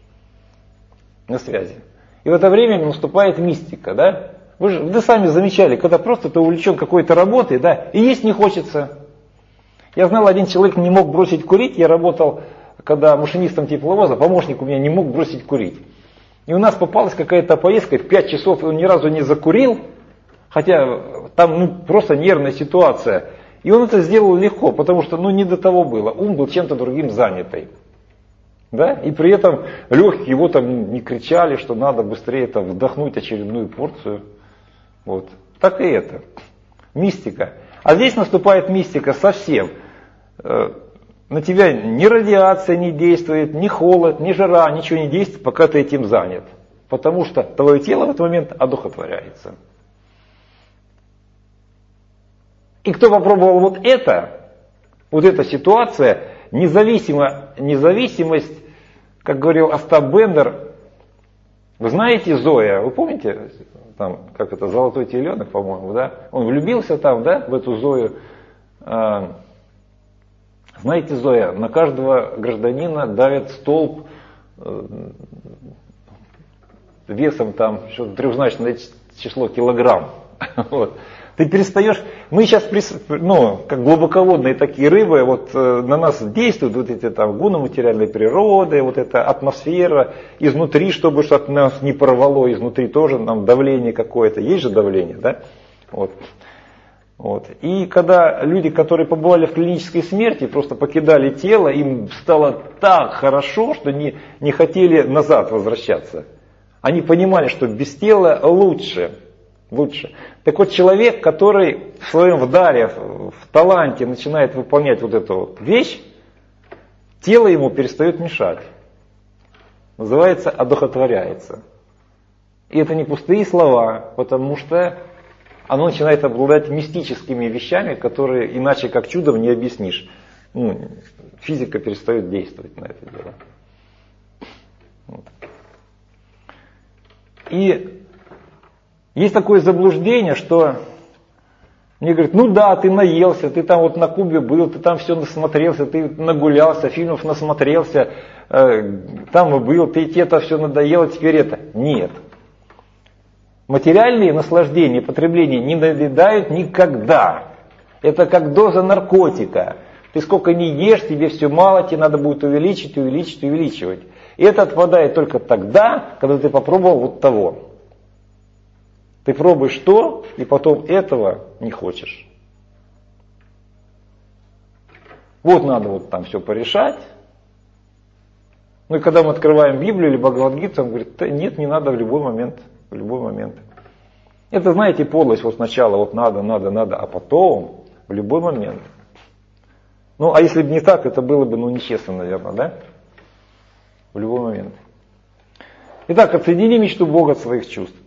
И в это время наступает мистика, да? Вы сами замечали, когда просто ты увлечен какой-то работой, да, и есть не хочется. Я знал, один человек не мог бросить курить, я работал, когда машинистом тепловоза, помощник у меня не мог бросить курить. И у нас попалась какая-то поездка, в 5 часов, и он ни разу не закурил, хотя там просто нервная ситуация. И он это сделал легко, потому что не до того было, ум был чем-то другим занятый. Да? И при этом легкие его там не кричали, что надо быстрее вдохнуть очередную порцию. Вот. Так и это. Мистика. А здесь наступает мистика совсем. на тебя ни радиация не действует, ни холод, ни жара, ничего не действует, пока ты этим занят. Потому что твое тело в этот момент одухотворяется. И кто попробовал вот эта ситуация, независимость, как говорил Остап Бендер, вы знаете Зоя, вы помните, там, как это, золотой теленок, по-моему, да? Он влюбился там, да, в эту Зою. Знаете, Зоя, на каждого гражданина давят столб весом там что-то трехзначное число килограмм. Вот. Ты перестаешь, мы сейчас, как глубоководные такие рыбы, вот на нас действуют вот эти там гуны материальной природы, вот эта атмосфера изнутри, чтобы что-то нас не порвало, изнутри тоже нам давление какое-то, есть же давление, да? Вот. И когда люди, которые побывали в клинической смерти, просто покидали тело, им стало так хорошо, что не хотели назад возвращаться. Они понимали, что без тела лучше. Так вот, человек, который в своем даре, в таланте начинает выполнять вот эту вот вещь, тело ему перестает мешать. Называется одухотворяется. И это не пустые слова, потому что оно начинает обладать мистическими вещами, которые иначе как чудом не объяснишь. Физика перестает действовать на это дело. Вот. И есть такое заблуждение, что мне говорят, ну да, ты наелся, ты там вот на Кубе был, ты там все насмотрелся, ты нагулялся, фильмов насмотрелся, там и был, тебе это все надоело, теперь это. Нет. Материальные наслаждения, потребление не надоедают никогда. Это как доза наркотика. Ты сколько не ешь, тебе все мало, тебе надо будет увеличивать. И это отпадает только тогда, когда ты попробовал вот того. Ты пробуешь то, и потом этого не хочешь. Вот надо вот там все порешать. Ну и когда мы открываем Библию или Бхагавад-гиту, он говорит, нет, не надо в любой момент. Это, знаете, подлость, вот сначала вот надо, а потом в любой момент. Ну, а если бы не так, это было бы, нечестно, наверное, да? В любой момент. Итак, отсоедини мечту Бога от своих чувств.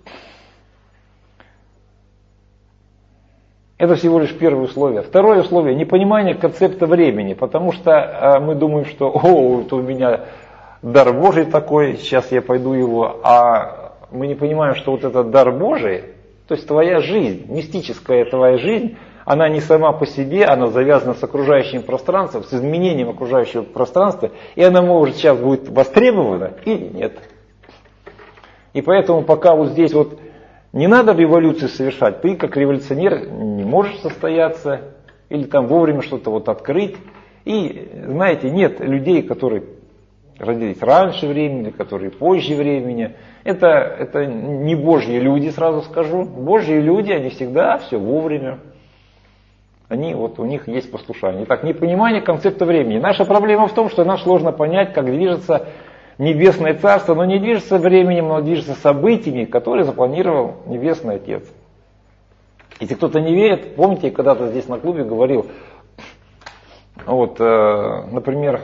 Это всего лишь первое условие. Второе условие – непонимание концепта времени, потому что мы думаем, что это у меня дар Божий такой, сейчас я пойду его, а мы не понимаем, что вот этот дар Божий, то есть твоя жизнь, мистическая твоя жизнь, она не сама по себе, она завязана с окружающим пространством, с изменением окружающего пространства, и она может сейчас будет востребована или нет. И поэтому пока вот здесь вот не надо революции совершать, ты как революционер не можешь состояться, или там вовремя что-то вот открыть. И знаете, нет людей, которые родились раньше времени, которые позже времени. Это не Божьи люди, сразу скажу. Божьи люди, они всегда все вовремя. У них есть послушание. Итак, непонимание концепта времени. Наша проблема в том, что нам сложно понять, как движется Небесное Царство, но не движется временем, но движется событиями, которые запланировал Небесный Отец. Если кто-то не верит, помните, я когда-то здесь на клубе говорил, например,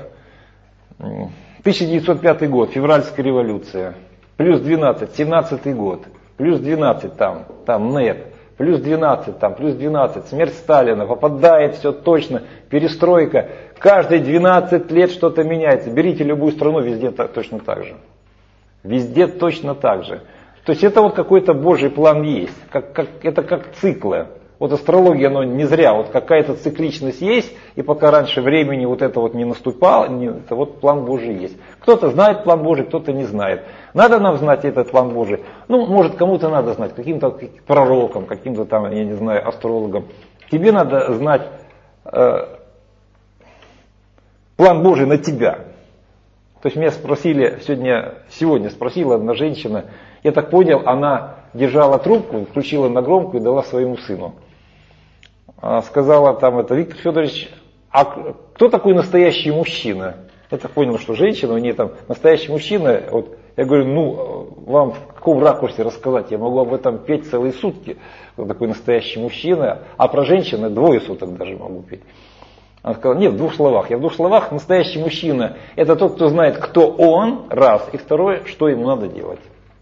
1905 год, февральская революция, плюс 12, 17 год, плюс 12 там НЭП, плюс 12 плюс 12, смерть Сталина, попадает все точно, перестройка, каждые 12 лет что-то меняется. Берите любую страну, везде точно так же. Везде точно так же. То есть это вот какой-то Божий план есть, это как циклы. Вот астрология, оно не зря, вот какая-то цикличность есть, и пока раньше времени вот это вот не наступало, это вот план Божий есть. Кто-то знает план Божий, кто-то не знает. Надо нам знать этот план Божий? Может, кому-то надо знать, каким-то пророкам, каким-то там, я не знаю, астрологам. Тебе надо знать план Божий на тебя. То есть меня спросили, сегодня спросила одна женщина, я так понял, она держала трубку, включила на громкую и дала своему сыну. Сказала Виктор Федорович, а кто такой настоящий мужчина? Я так понял, что женщина, у нее там настоящий мужчина. Я говорю, вам в каком ракурсе рассказать? Я могу об этом петь целые сутки, кто такой настоящий мужчина, а про женщину 2 суток даже могу петь. Она сказала, нет, в 2 словах. Я в 2 словах, настоящий мужчина – это тот, кто знает, кто он, раз, и второе, что ему надо делать.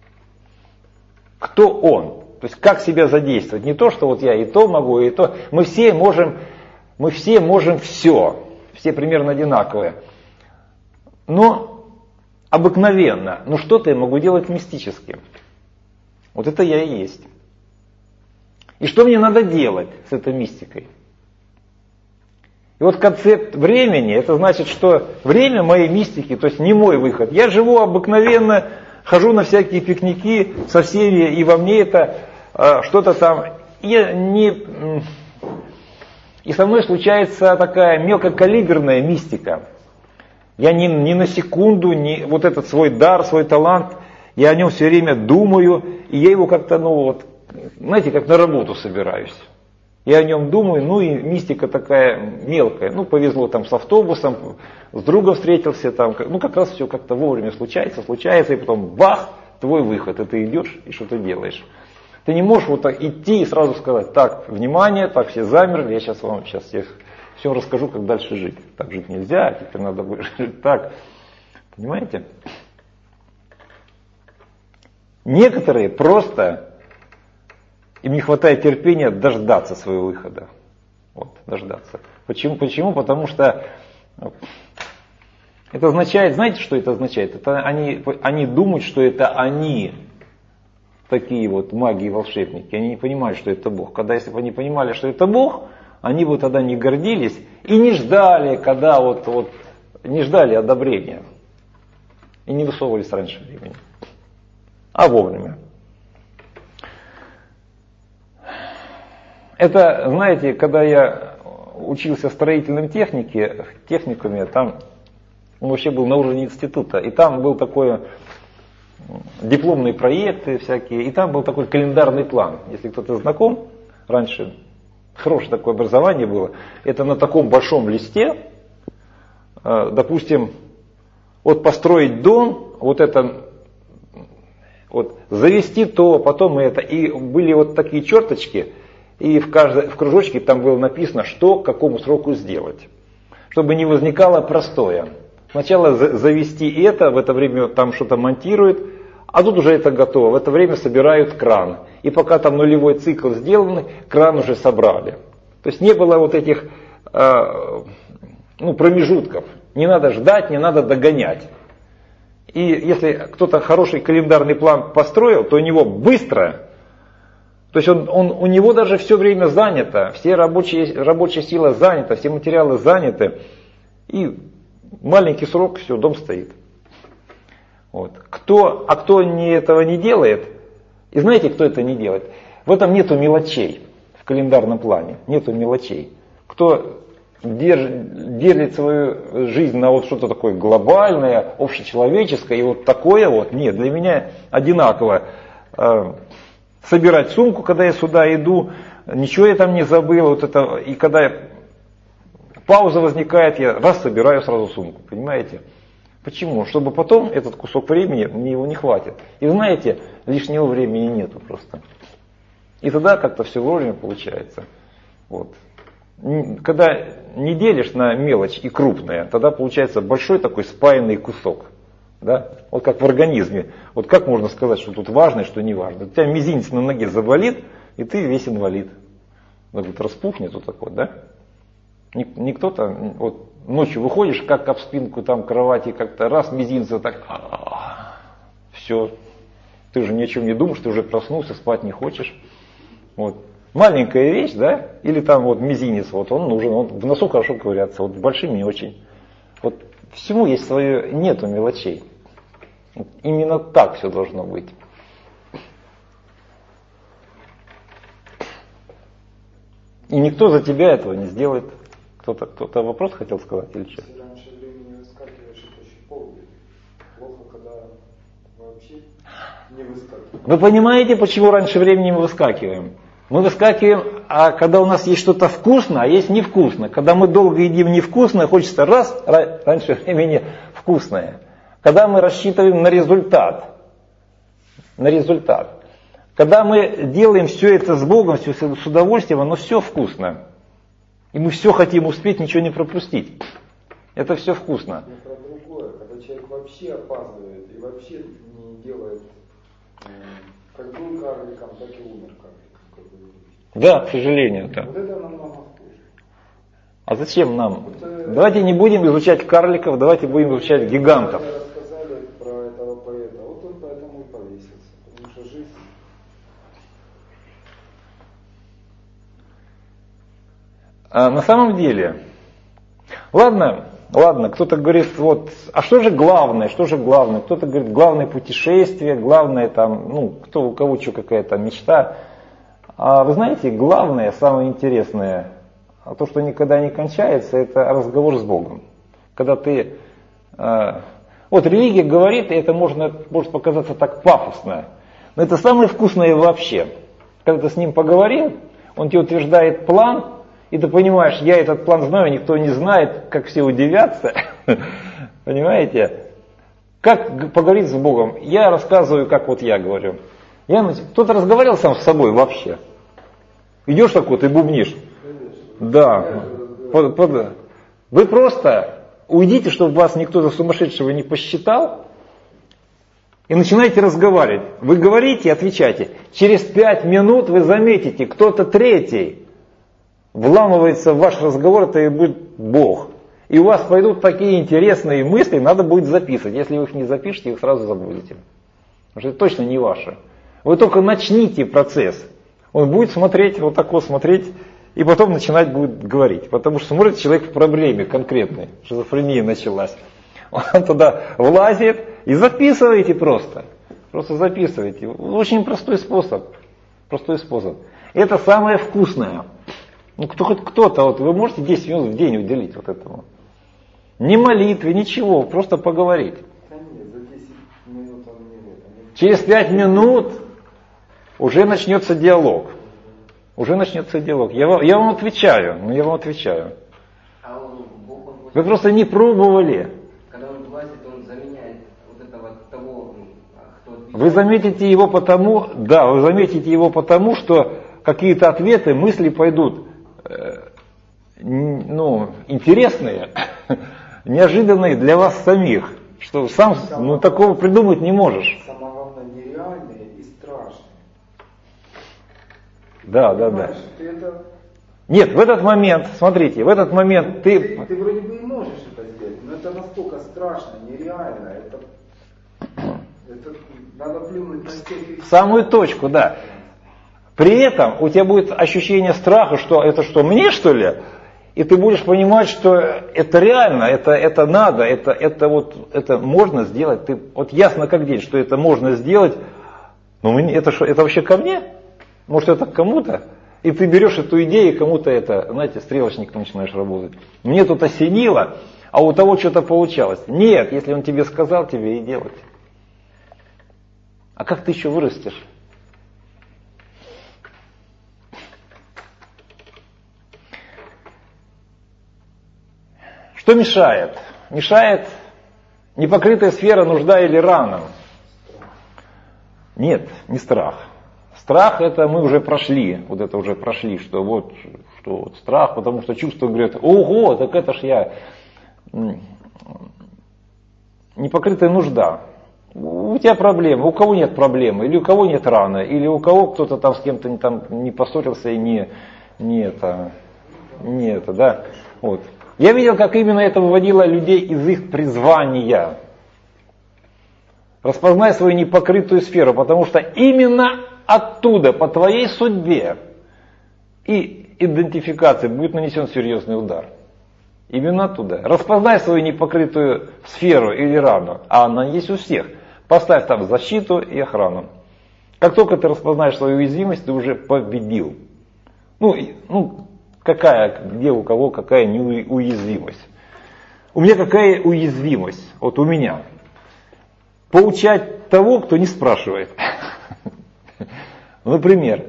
Кто он? То есть как себя задействовать. Не то, что вот я и то могу, и то. Мы все можем все. Все примерно одинаковые. Но обыкновенно. Но что-то я могу делать мистически. Вот это я и есть. И что мне надо делать с этой мистикой? И вот концепт времени, это значит, что время моей мистики, то есть не мой выход. Я живу обыкновенно, хожу на всякие пикники со всеми, и во мне это что-то там. И со мной случается такая мелкокалиберная мистика. Я ни на секунду, вот этот свой дар, свой талант, я о нем все время думаю, и я его как-то, знаете, как на работу собираюсь. Я о нем думаю, и мистика такая мелкая. Повезло там с автобусом, с другом встретился, там, как раз все как-то вовремя случается, и потом бах, твой выход, и ты идешь, и что ты делаешь. Ты не можешь вот так идти и сразу сказать, так, внимание, так, все замерли, я сейчас все расскажу, как дальше жить. Так жить нельзя, теперь надо будет жить так. Понимаете? Некоторые просто... Им не хватает терпения дождаться своего выхода. Дождаться. Почему? Потому что это означает, знаете, что это означает? Это они думают, что это они такие маги и волшебники. Они не понимают, что это Бог. Если бы они понимали, что это Бог, они бы тогда не гордились и не ждали, не ждали одобрения. И не высовывались раньше времени. А вовремя. Это, знаете, когда я учился в строительном техникуме, там он вообще был на уровне института, и там был такой дипломные проекты всякие, и там был такой календарный план. Если кто-то знаком, раньше хорошее такое образование было, это на таком большом листе, допустим, построить дом, завести то, потом это, и были такие черточки, и в кружочке там было написано, что к какому сроку сделать. Чтобы не возникало простоя. Сначала завести это, в это время там что-то монтируют, а тут уже это готово. В это время собирают кран. И пока там нулевой цикл сделан, кран уже собрали. То есть не было этих промежутков. Не надо ждать, не надо догонять. И если кто-то хороший календарный план построил, то у него быстро... То есть у него даже все время занято, все рабочая сила занята, все материалы заняты. И маленький срок, все, дом стоит. Кто этого не делает, и знаете, кто это не делает? В этом нету мелочей, в календарном плане, нету мелочей. Кто держит свою жизнь на что-то такое глобальное, общечеловеческое, и такое нет, для меня одинаково. Собирать сумку, когда я сюда иду, ничего я там не забыл, и когда пауза возникает, я собираю сразу сумку, понимаете? Почему? Чтобы потом этот кусок времени, мне его не хватит. И знаете, лишнего времени нету просто. И тогда как-то все вовремя получается. Когда не делишь на мелочь и крупное, тогда получается большой такой спаянный кусок. Да? Как в организме. Как можно сказать, что тут важно и что не важно? У тебя мизинец на ноге заболит, и ты весь инвалид. Распухнет да? Не кто-то, ночью выходишь, как об спинку кровати, как-то раз мизинца так, все. Ты уже ни о чем не думаешь, ты уже проснулся, спать не хочешь. Маленькая вещь, да? Или мизинец, он нужен, в носу хорошо ковыряться, большим не очень. Всему есть свое, нету мелочей. Именно так все должно быть. И никто за тебя этого не сделает. Кто-то вопрос хотел сказать или что? Если раньше времени выскакиваешь, это очень полно. Плохо, когда вообще не выскакиваешь. Вы понимаете, почему раньше времени мы выскакиваем? Мы выскакиваем, когда у нас есть что-то вкусное, а есть невкусно. Когда мы долго едим невкусное, хочется раньше времени вкусное. Когда мы рассчитываем на результат. Когда мы делаем все это с Богом, все с удовольствием, оно все вкусно. И мы все хотим успеть, ничего не пропустить. Это все вкусно. Но про другое, когда человек вообще опаздывает и вообще не делает, как был карликом, так и умер карликом. Да, к сожалению. Да. Вот это намного хуже. А зачем нам? Давайте не будем изучать карликов, давайте будем изучать гигантов. Рассказали про этого поэта, вот он поэтому и повесился, потому что жизнь... А на самом деле, ладно, кто-то говорит, вот, а что же главное? Кто-то говорит, главное путешествие, главное там, ну, у кого что какая-то мечта. А вы знаете, главное, самое интересное, то, что никогда не кончается, это разговор с Богом. Когда ты, вот религия говорит, и это может показаться так пафосно, но это самое вкусное вообще. Когда ты с ним поговорил, он тебе утверждает план, и ты понимаешь, я этот план знаю, никто не знает, как все удивятся. Понимаете? Как поговорить с Богом? Я рассказываю, как вот я говорю. Кто-то разговаривал сам с собой вообще? Идешь так вот и бубнишь. Да. Вы просто уйдите, чтобы вас никто за сумасшедшего не посчитал, и начинаете разговаривать. Вы говорите и отвечаете. Через 5 минут вы заметите, кто-то третий вламывается в ваш разговор, это и будет Бог. И у вас пойдут такие интересные мысли, надо будет записывать. Если вы их не запишете, их сразу забудете. Потому что это точно не ваше. Вы только начните процесс. Он будет смотреть, вот так вот смотреть, и потом начинать будет говорить. Потому что смотрит человек в проблеме конкретной. Шизофрения началась. Он туда влазит и записываете просто. Просто записывайте. Очень простой способ. Это самое вкусное. Ну, хоть кто-то, вот вы можете 10 минут в день уделить вот этому. Ни молитвы, ничего, просто поговорить. Да нет, за 10 минут он не это. Через 5 минут уже начнется диалог. Я вам отвечаю. А Вы просто не пробовали. Когда он влазит, он заменяет вот этого того, кто отвечает. Вы заметите его потому, что какие-то ответы, мысли пойдут интересные, неожиданные для вас самих, что сам такого придумать не можешь. Самое главное, нереальные и страшные. Да. Нет, в этот момент ты... Ты вроде бы и можешь это сделать, но это настолько страшно, нереально, это надо плюнуть на всех. В самую точку, да. При этом у тебя будет ощущение страха, что это что, мне что ли? И ты будешь понимать, что это реально, это надо, это можно сделать. Ты, вот ясно как день, что это можно сделать, но это вообще ко мне? Может это к кому-то? И ты берешь эту идею, и кому-то это, знаете, стрелочник начинаешь работать. Мне тут осенило, а у того что-то получалось. Нет, если он тебе сказал, тебе и делать. А как ты еще вырастешь? Что мешает? Мешает непокрытая сфера, нужда или рана. Нет, не страх. Страх это мы уже прошли, что вот страх, потому что чувство говорит, ого, так это ж я. Непокрытая нужда. У тебя проблемы, у кого нет проблемы, или у кого нет раны, или у кого кто-то там с кем-то там не поссорился и не это, да. Вот. Я видел, как именно это выводило людей из их призвания. Распознай свою непокрытую сферу, потому что именно оттуда, по твоей судьбе и идентификации будет нанесен серьезный удар. Именно оттуда. Распознай свою непокрытую сферу или рану, а она есть у всех. Поставь там защиту и охрану. Как только ты распознаешь свою уязвимость, ты уже победил. Где у кого какая уязвимость. У меня какая уязвимость? Вот у меня. Поучать того, кто не спрашивает. Например,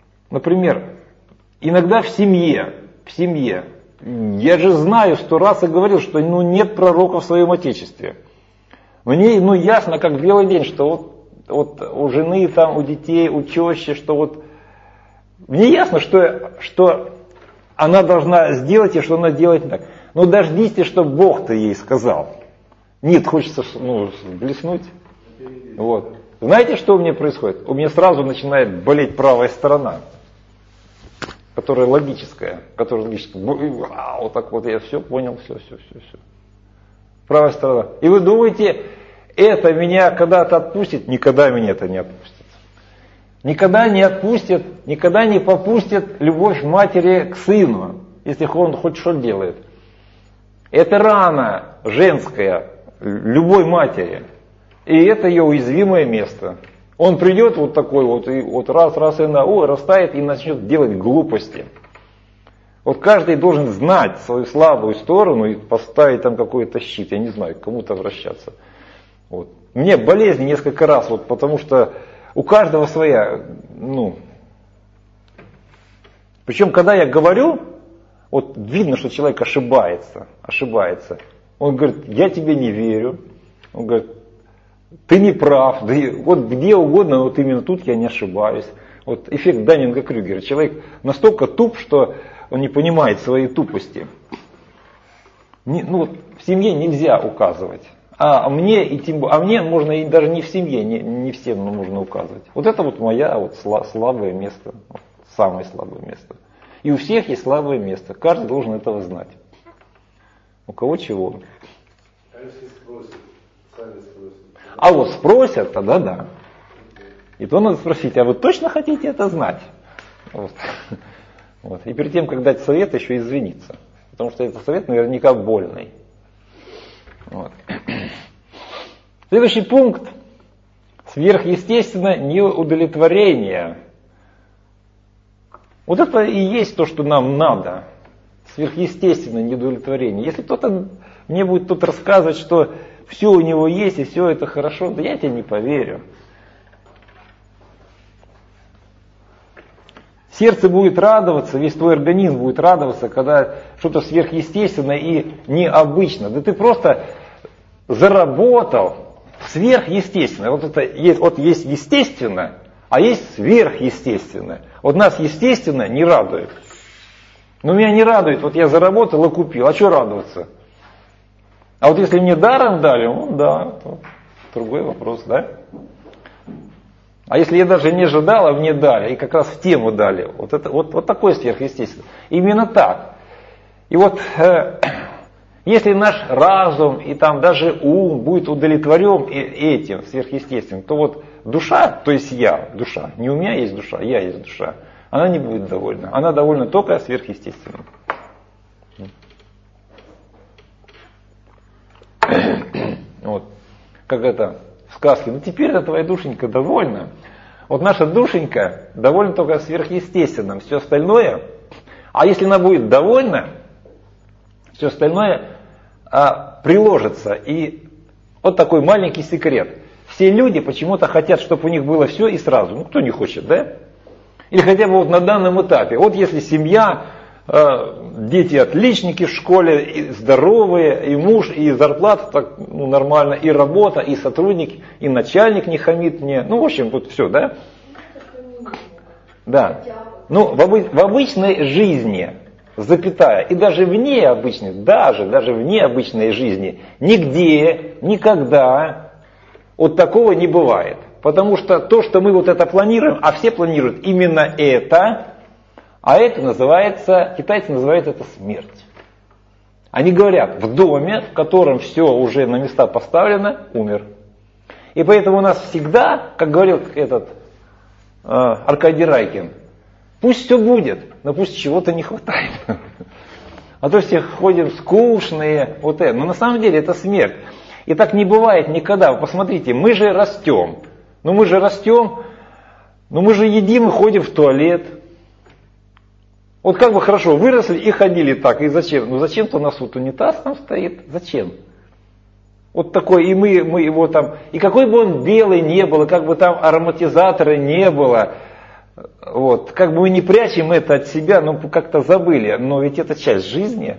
иногда в семье, я же знаю 100 раз и говорил, что нет пророка в своем отечестве. Мне ясно, как белый день, что вот у жены, там, у детей, у тещи, что вот... Мне ясно, что она должна сделать, и что она делает так. Но дождитесь, чтобы Бог-то ей сказал. Нет, хочется блеснуть. Вот. Знаете, что у меня происходит? У меня сразу начинает болеть правая сторона, которая логическая. Вот так вот я все понял, все. Правая сторона. И вы думаете, это меня когда-то отпустит? Никогда меня это не отпустит. Никогда не отпустит, никогда не попустит любовь матери к сыну, если он хоть что делает. Это рана женская любой матери. И это ее уязвимое место. Он придет вот такой вот, и вот раз и растает и начнет делать глупости. Вот каждый должен знать свою слабую сторону и поставить там какой-то щит, я не знаю, к кому-то обращаться. Вот. Мне болезнь несколько раз, вот, потому что у каждого своя, Причем, когда я говорю, вот видно, что человек ошибается. Он говорит, я тебе не верю. Он говорит, ты не прав. Да вот где угодно, вот именно тут я не ошибаюсь. Вот эффект Даннинга-Крюгера. Человек настолько туп, что он не понимает своей тупости. В семье нельзя указывать. А мне можно и даже не в семье, не всем нужно указывать. Вот это вот мое слабое место, самое слабое место. И у всех есть слабое место, каждый должен этого знать. У кого чего. А если спросят, сами спросят? А вот спросят, тогда да. И то надо спросить, а вы точно хотите это знать? Вот. И перед тем, как дать совет, еще извиниться. Потому что этот совет наверняка больный. Вот. Следующий пункт. Сверхъестественное неудовлетворение. Вот это и есть то, что нам надо. Сверхъестественное неудовлетворение. Если кто-то мне будет тут рассказывать, что все у него есть и все это хорошо, да я тебе не поверю. Сердце будет радоваться, весь твой организм будет радоваться, когда что-то сверхъестественное и необычное. Да ты просто заработал сверхъестественное. Вот есть естественное, а есть сверхъестественное. Вот нас естественное не радует. Но меня не радует, вот я заработал и купил, а что радоваться? А вот если мне даром дали, да, то другой вопрос, да? А если я даже не ожидал, а мне дали, и как раз в тему дали, вот такое сверхъестественное. Именно так. И вот если наш разум и там даже ум будет удовлетворен этим сверхъестественным, то вот душа, то есть душа, не у меня есть душа, я есть душа, она не будет довольна. Она довольна только сверхъестественным. Вот. Как это в сказке. Теперь-то твоя душенька довольна. Вот наша душенька довольна только сверхъестественным. Все остальное, а если она будет довольна, все остальное приложится. И вот такой маленький секрет. Все люди почему-то хотят, чтобы у них было все и сразу. Кто не хочет, да? Или хотя бы вот на данном этапе. Вот если семья, дети отличники в школе, и здоровые, и муж, и зарплата так, нормально, и работа, и сотрудник, и начальник не хамит мне. В общем, вот все, да? Да. В обычной жизни, запятая, и даже вне обычной, даже вне обычной жизни, нигде, никогда вот такого не бывает. Потому что то, что мы вот это планируем, а все планируют именно это, а это называется, китайцы называют это смерть. Они говорят, в доме, в котором все уже на места поставлено, умер. И поэтому у нас всегда, как говорил Аркадий Райкин, пусть все будет, но пусть чего-то не хватает. А то все ходим скучные, но на самом деле это смерть. И так не бывает никогда. Вы посмотрите, мы же растем. Мы же едим и ходим в туалет. Вот как бы хорошо, выросли и ходили так, и зачем? Зачем-то у нас вот унитаз там стоит, зачем? Вот такой, и мы его там, и какой бы он белый не был, и как бы там ароматизатора не было, вот, как бы мы не прячем это от себя, как-то забыли, но ведь это часть жизни.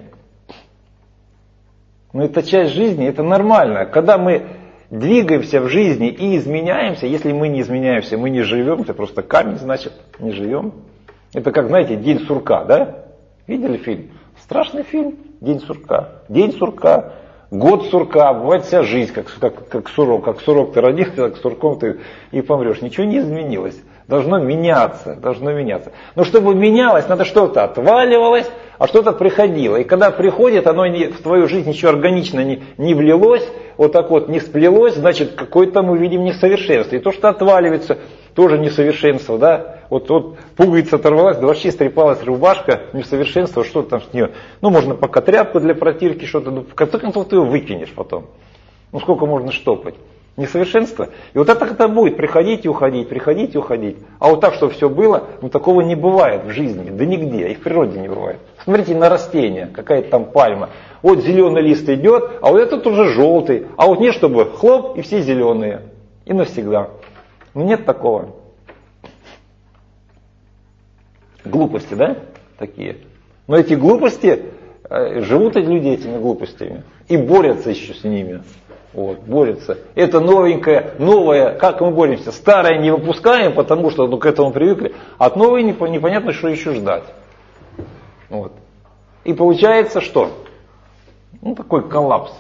Это часть жизни, это нормально. Когда мы двигаемся в жизни и изменяемся, если мы не изменяемся, мы не живем, это просто камень, значит, не живем. Это как, знаете, день сурка, да? Видели фильм? Страшный фильм. День сурка. День сурка. Год сурка. Бывает вся жизнь, как сурок. Как сурок ты родился, так сурком ты и помрешь. Ничего не изменилось. Должно меняться. Но чтобы менялось, надо что-то отваливалось, а что-то приходило. И когда приходит, оно в твою жизнь еще органично не влилось, вот так вот не сплелось, значит, какое-то мы видим несовершенство. И то, что отваливается, тоже несовершенство, да? Вот пуговица оторвалась, да вообще стрепалась рубашка, несовершенство, что там с нее. Ну, можно пока тряпку для протирки, что-то, в конце концов ты ее выкинешь потом. Ну, сколько можно штопать? Несовершенство. И вот это будет приходить и уходить. А вот так, чтобы все было, такого не бывает в жизни, да нигде, и в природе не бывает. Смотрите на растения, какая-то там пальма. Вот зеленый лист идет, а вот этот уже желтый. А вот нет, чтобы хлоп, и все зеленые. И навсегда. Нет такого. Глупости, да? Такие. Но эти глупости, живут эти люди этими глупостями. И борются еще с ними. Вот, борются. Это новенькое, новое, как мы боремся? Старое не выпускаем, потому что к этому привыкли. От новой непонятно, что еще ждать. Вот. И получается что? Такой коллапс.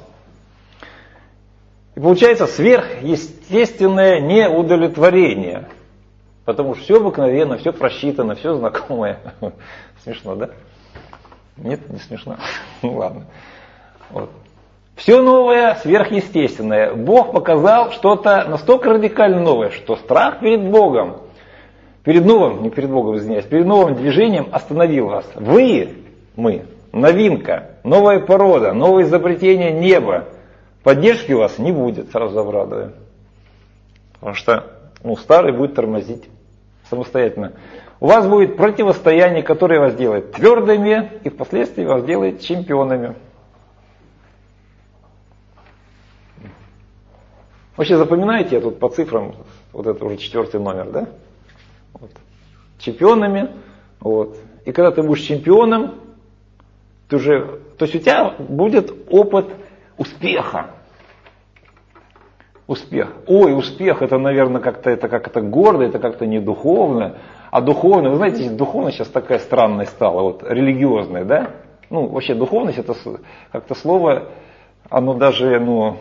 И получается сверхъестественное неудовлетворение. Потому что все обыкновенно, все просчитано, все знакомое. Смешно, да? Нет, не смешно. Ну ладно. Вот. Все новое, сверхъестественное. Бог показал что-то настолько радикально новое, что страх перед Богом, перед новым движением остановил вас. Мы, новинка, новая порода, новое изобретение неба. Поддержки у вас не будет, сразу обрадую. Потому что старый будет тормозить самостоятельно. У вас будет противостояние, которое вас делает твердыми и впоследствии вас делает чемпионами. Вообще запоминаете, я тут по цифрам, вот это уже 4-й номер, да? Вот. Чемпионами. Вот. И когда ты будешь чемпионом, то есть у тебя будет опыт успеха. Успех. Ой, успех, это, наверное, как-то гордо, это как-то не духовно. А духовно, вы знаете, духовность сейчас такая странная стала, вот религиозная, да? Вообще духовность это как-то слово, оно даже,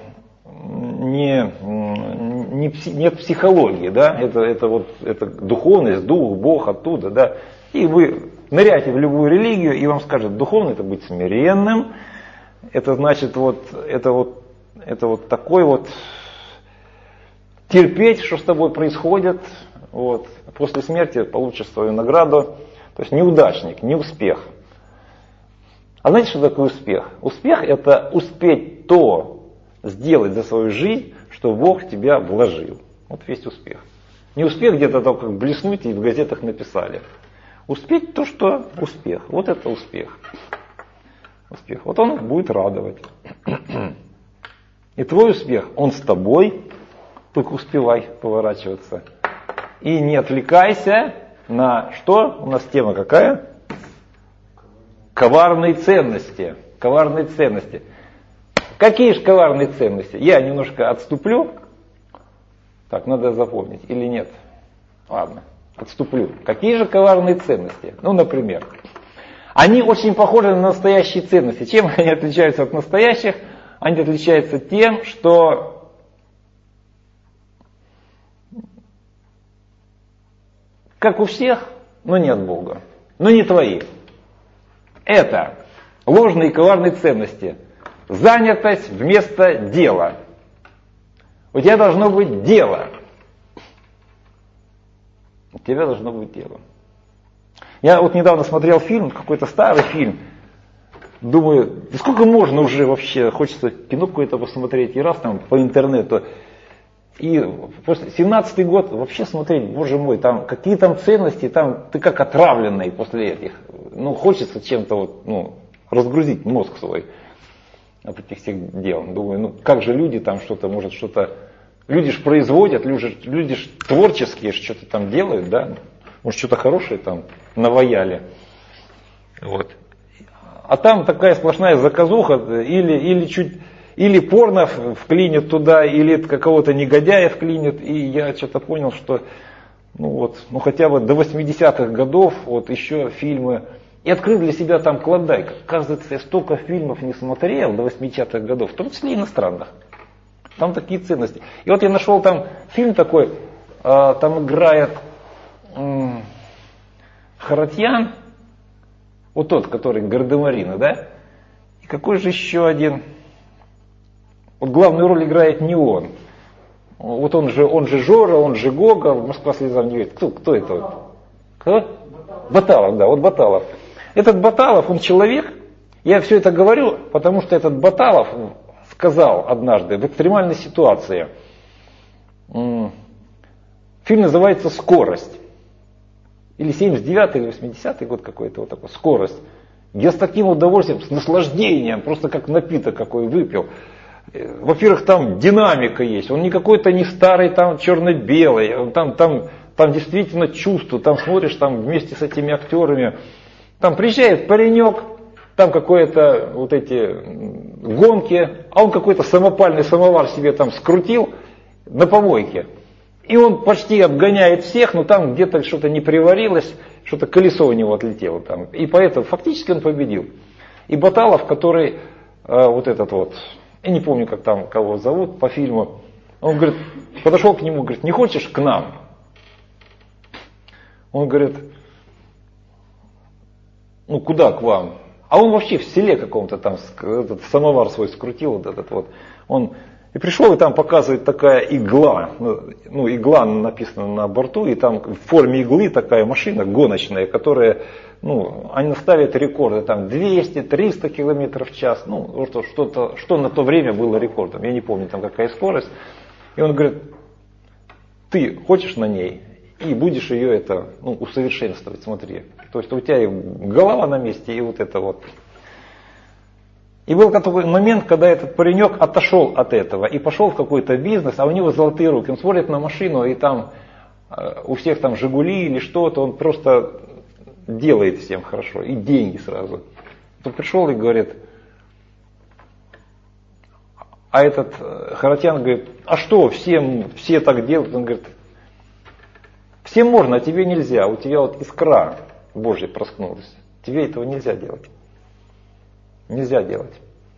нет психологии, да, это духовность, дух, Бог оттуда, да, и вы ныряете в любую религию, и вам скажут, духовно это быть смиренным, это значит это такой терпеть, что с тобой происходит, после смерти получишь свою награду, то есть неудачник, не успех. А знаете, что такое успех? Успех это успеть то сделать за свою жизнь, что Бог в тебя вложил. Вот весь успех. Не успех где-то только блеснуть и в газетах написали. Успеть то, что успех. Вот это успех. Успех. Вот он будет радовать. И твой успех, он с тобой. Только успевай поворачиваться. И не отвлекайся на что? У нас тема какая? Коварные ценности. Коварные ценности. Какие же коварные ценности? Я немножко отступлю. Так, надо запомнить или нет? Ладно, отступлю. Какие же коварные ценности? Например, они очень похожи на настоящие ценности. Чем они отличаются от настоящих? Они отличаются тем, что как у всех, но не от Бога. Но не твои. Это ложные и коварные ценности. Занятость вместо дела. У тебя должно быть дело. У тебя должно быть дело. Я недавно смотрел фильм, какой-то старый фильм. Думаю, сколько можно уже вообще, хочется кино какое-то посмотреть, и раз там по интернету. И после 17-й год вообще смотреть, боже мой, там какие там ценности, там ты как отравленный после этих. Хочется чем-то разгрузить мозг свой от этих всех дел. Думаю, как же люди там что-то, люди ж производят, люди ж творческие что-то там делают, да? Может, что-то хорошее там наваяли. Вот. А там такая сплошная заказуха, или порно вклинит туда, или какого-то негодяя вклинит. И я что-то понял, что хотя бы до 80-х годов еще фильмы И открыл для себя там Клондайк. Оказывается, я столько фильмов не смотрел до 80-х годов, в том числе и иностранных. Там такие ценности. И вот я нашел там фильм такой, там играет Харатьян, вот тот, который Гардемарины, да? И какой же еще один? Вот главную роль играет не он. Вот он же Жора, он же Гога, Москва слезам не верит. Кто это? Кто? Баталов, да, вот Баталов. Этот Баталов, он человек, я все это говорю, потому что этот Баталов сказал однажды в экстремальной ситуации. Фильм называется «Скорость». Или 79-й, или 80-й год какой-то, вот такой, «Скорость». Я с таким удовольствием, с наслаждением, просто как напиток какой выпил. Во-первых, там динамика есть, он не какой-то не старый, там черно-белый, там действительно чувство, там смотришь там вместе с этими актерами, там приезжает паренек, там какое-то вот эти гонки, а он какой-то самопальный самовар себе там скрутил на помойке. И он почти обгоняет всех, но там где-то что-то не приварилось, что-то колесо у него отлетело там. И поэтому фактически он победил. И Баталов, который вот этот вот, я не помню, как там кого зовут по фильму, он говорит, подошел к нему, говорит, не хочешь к нам? Он говорит, ну куда к вам? А он вообще в селе каком-то там этот самовар свой скрутил, вот этот вот. Он и пришел, и там показывает такая игла, ну игла написана на борту, и там в форме иглы такая машина гоночная, которая, ну, они ставят рекорды, там 200-300 км в час, ну, что на то время было рекордом, я не помню там какая скорость. И он говорит, ты хочешь на ней? И будешь ее это, ну, усовершенствовать, смотри. То есть у тебя и голова на месте, и вот это вот. И был такой момент, когда этот паренек отошел от этого и пошел в какой-то бизнес, а у него золотые руки. Он смотрит на машину, и там у всех там Жигули или что-то, он просто делает всем хорошо, и деньги сразу. Он пришел и говорит, а этот Харатьян говорит, а что, все так делают? Он говорит, всем можно, а тебе нельзя, у тебя вот искра Божья проскнулась. Тебе этого нельзя делать. Нельзя делать.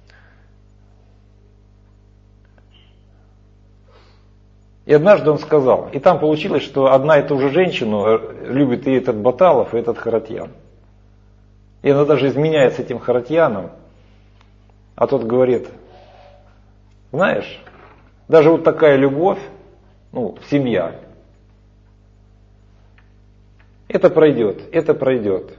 И однажды он сказал, и там получилось, что одна и ту же женщину любит и этот Баталов, и этот Харатьян. И она даже изменяет с этим Харатьяном, а тот говорит, знаешь, даже вот такая любовь, ну, семья, это пройдет.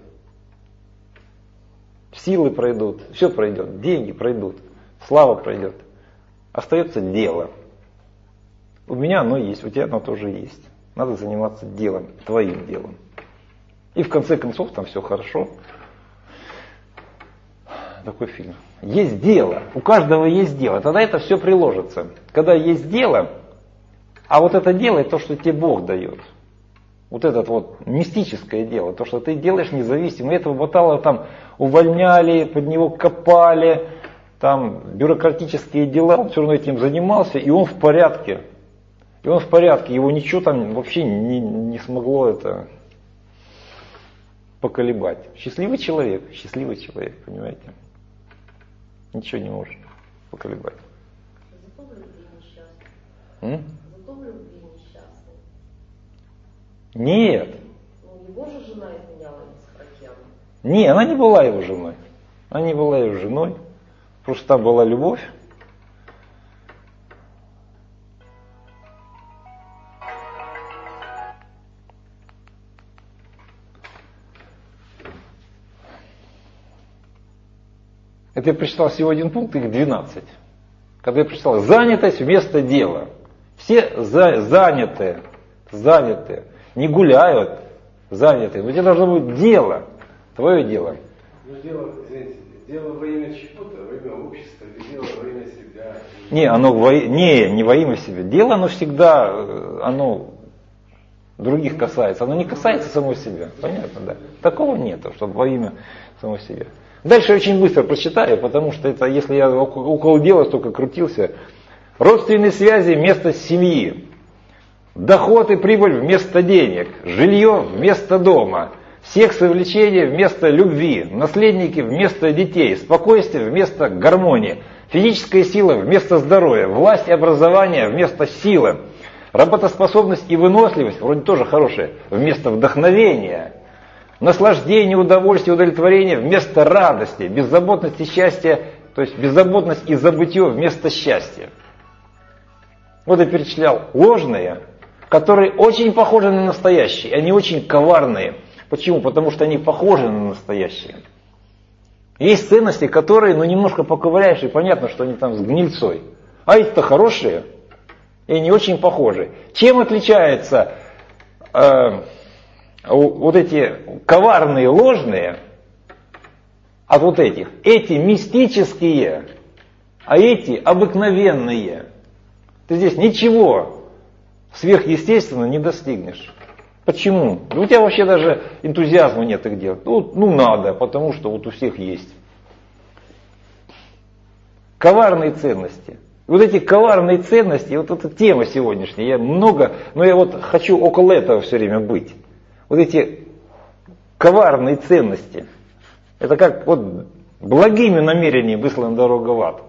Силы пройдут, все пройдет, деньги пройдут, слава пройдет. Остается дело. У меня оно есть, у тебя оно тоже есть. Надо заниматься делом, твоим делом. И в конце концов там все хорошо. Такой фильм. Есть дело, у каждого есть дело, тогда это все приложится. Когда есть дело, а вот это дело, это то, что тебе Бог дает. Вот это вот мистическое дело, то, что ты делаешь независимо. Этого Баталова там увольняли, под него копали, там бюрократические дела, он все равно этим занимался, и он в порядке. Его ничего там вообще не смогло это поколебать. Счастливый человек, понимаете? Ничего не может поколебать. Зато в любви несчастный. Нет. Ну, его же жена изменяла с Харатьяном. Не, она не была его женой. Просто там была любовь. Это я прочитал всего один пункт, их 12. Когда я прочитал занятость вместо дела. Все заняты. Не гуляют, заняты. Но тебе должно быть дело, твое дело. Но дело, извините, дело во имя чего-то, во имя общества, или дело во имя себя? Не во имя себя. Дело, оно всегда, оно других касается. Оно не касается самого себя. Понятно, да? Такого нету, чтобы во имя самого себя. Дальше я очень быстро прочитаю, потому что это, если я около дела столько крутился. Родственные связи вместо семьи. Доход и прибыль вместо денег, жилье вместо дома, секс и влечение вместо любви, наследники вместо детей, спокойствие вместо гармонии, физическая сила вместо здоровья, власть и образование вместо силы, работоспособность и выносливость, вроде тоже хорошие, вместо вдохновения, наслаждение, удовольствие, удовлетворение вместо радости, беззаботность и счастье, то есть беззаботность и забытье вместо счастья. Вот я перечислял ложные, которые очень похожи на настоящие, они очень коварные. Почему? Потому что они похожи на настоящие. Есть ценности, которые, немножко поковыряешь, и понятно, что они там с гнильцой. А эти-то хорошие, и они очень похожи. Чем отличаются вот эти коварные, ложные от вот этих? Эти мистические, а эти обыкновенные. Ты здесь ничего сверхъестественного не достигнешь. Почему? Да у тебя вообще даже энтузиазма нет их делать. Надо, потому что вот у всех есть. Коварные ценности. Вот эти коварные ценности, вот эта тема сегодняшняя, я вот хочу около этого все время быть. Вот эти коварные ценности, это как вот благими намерениями выслана дорога в ад.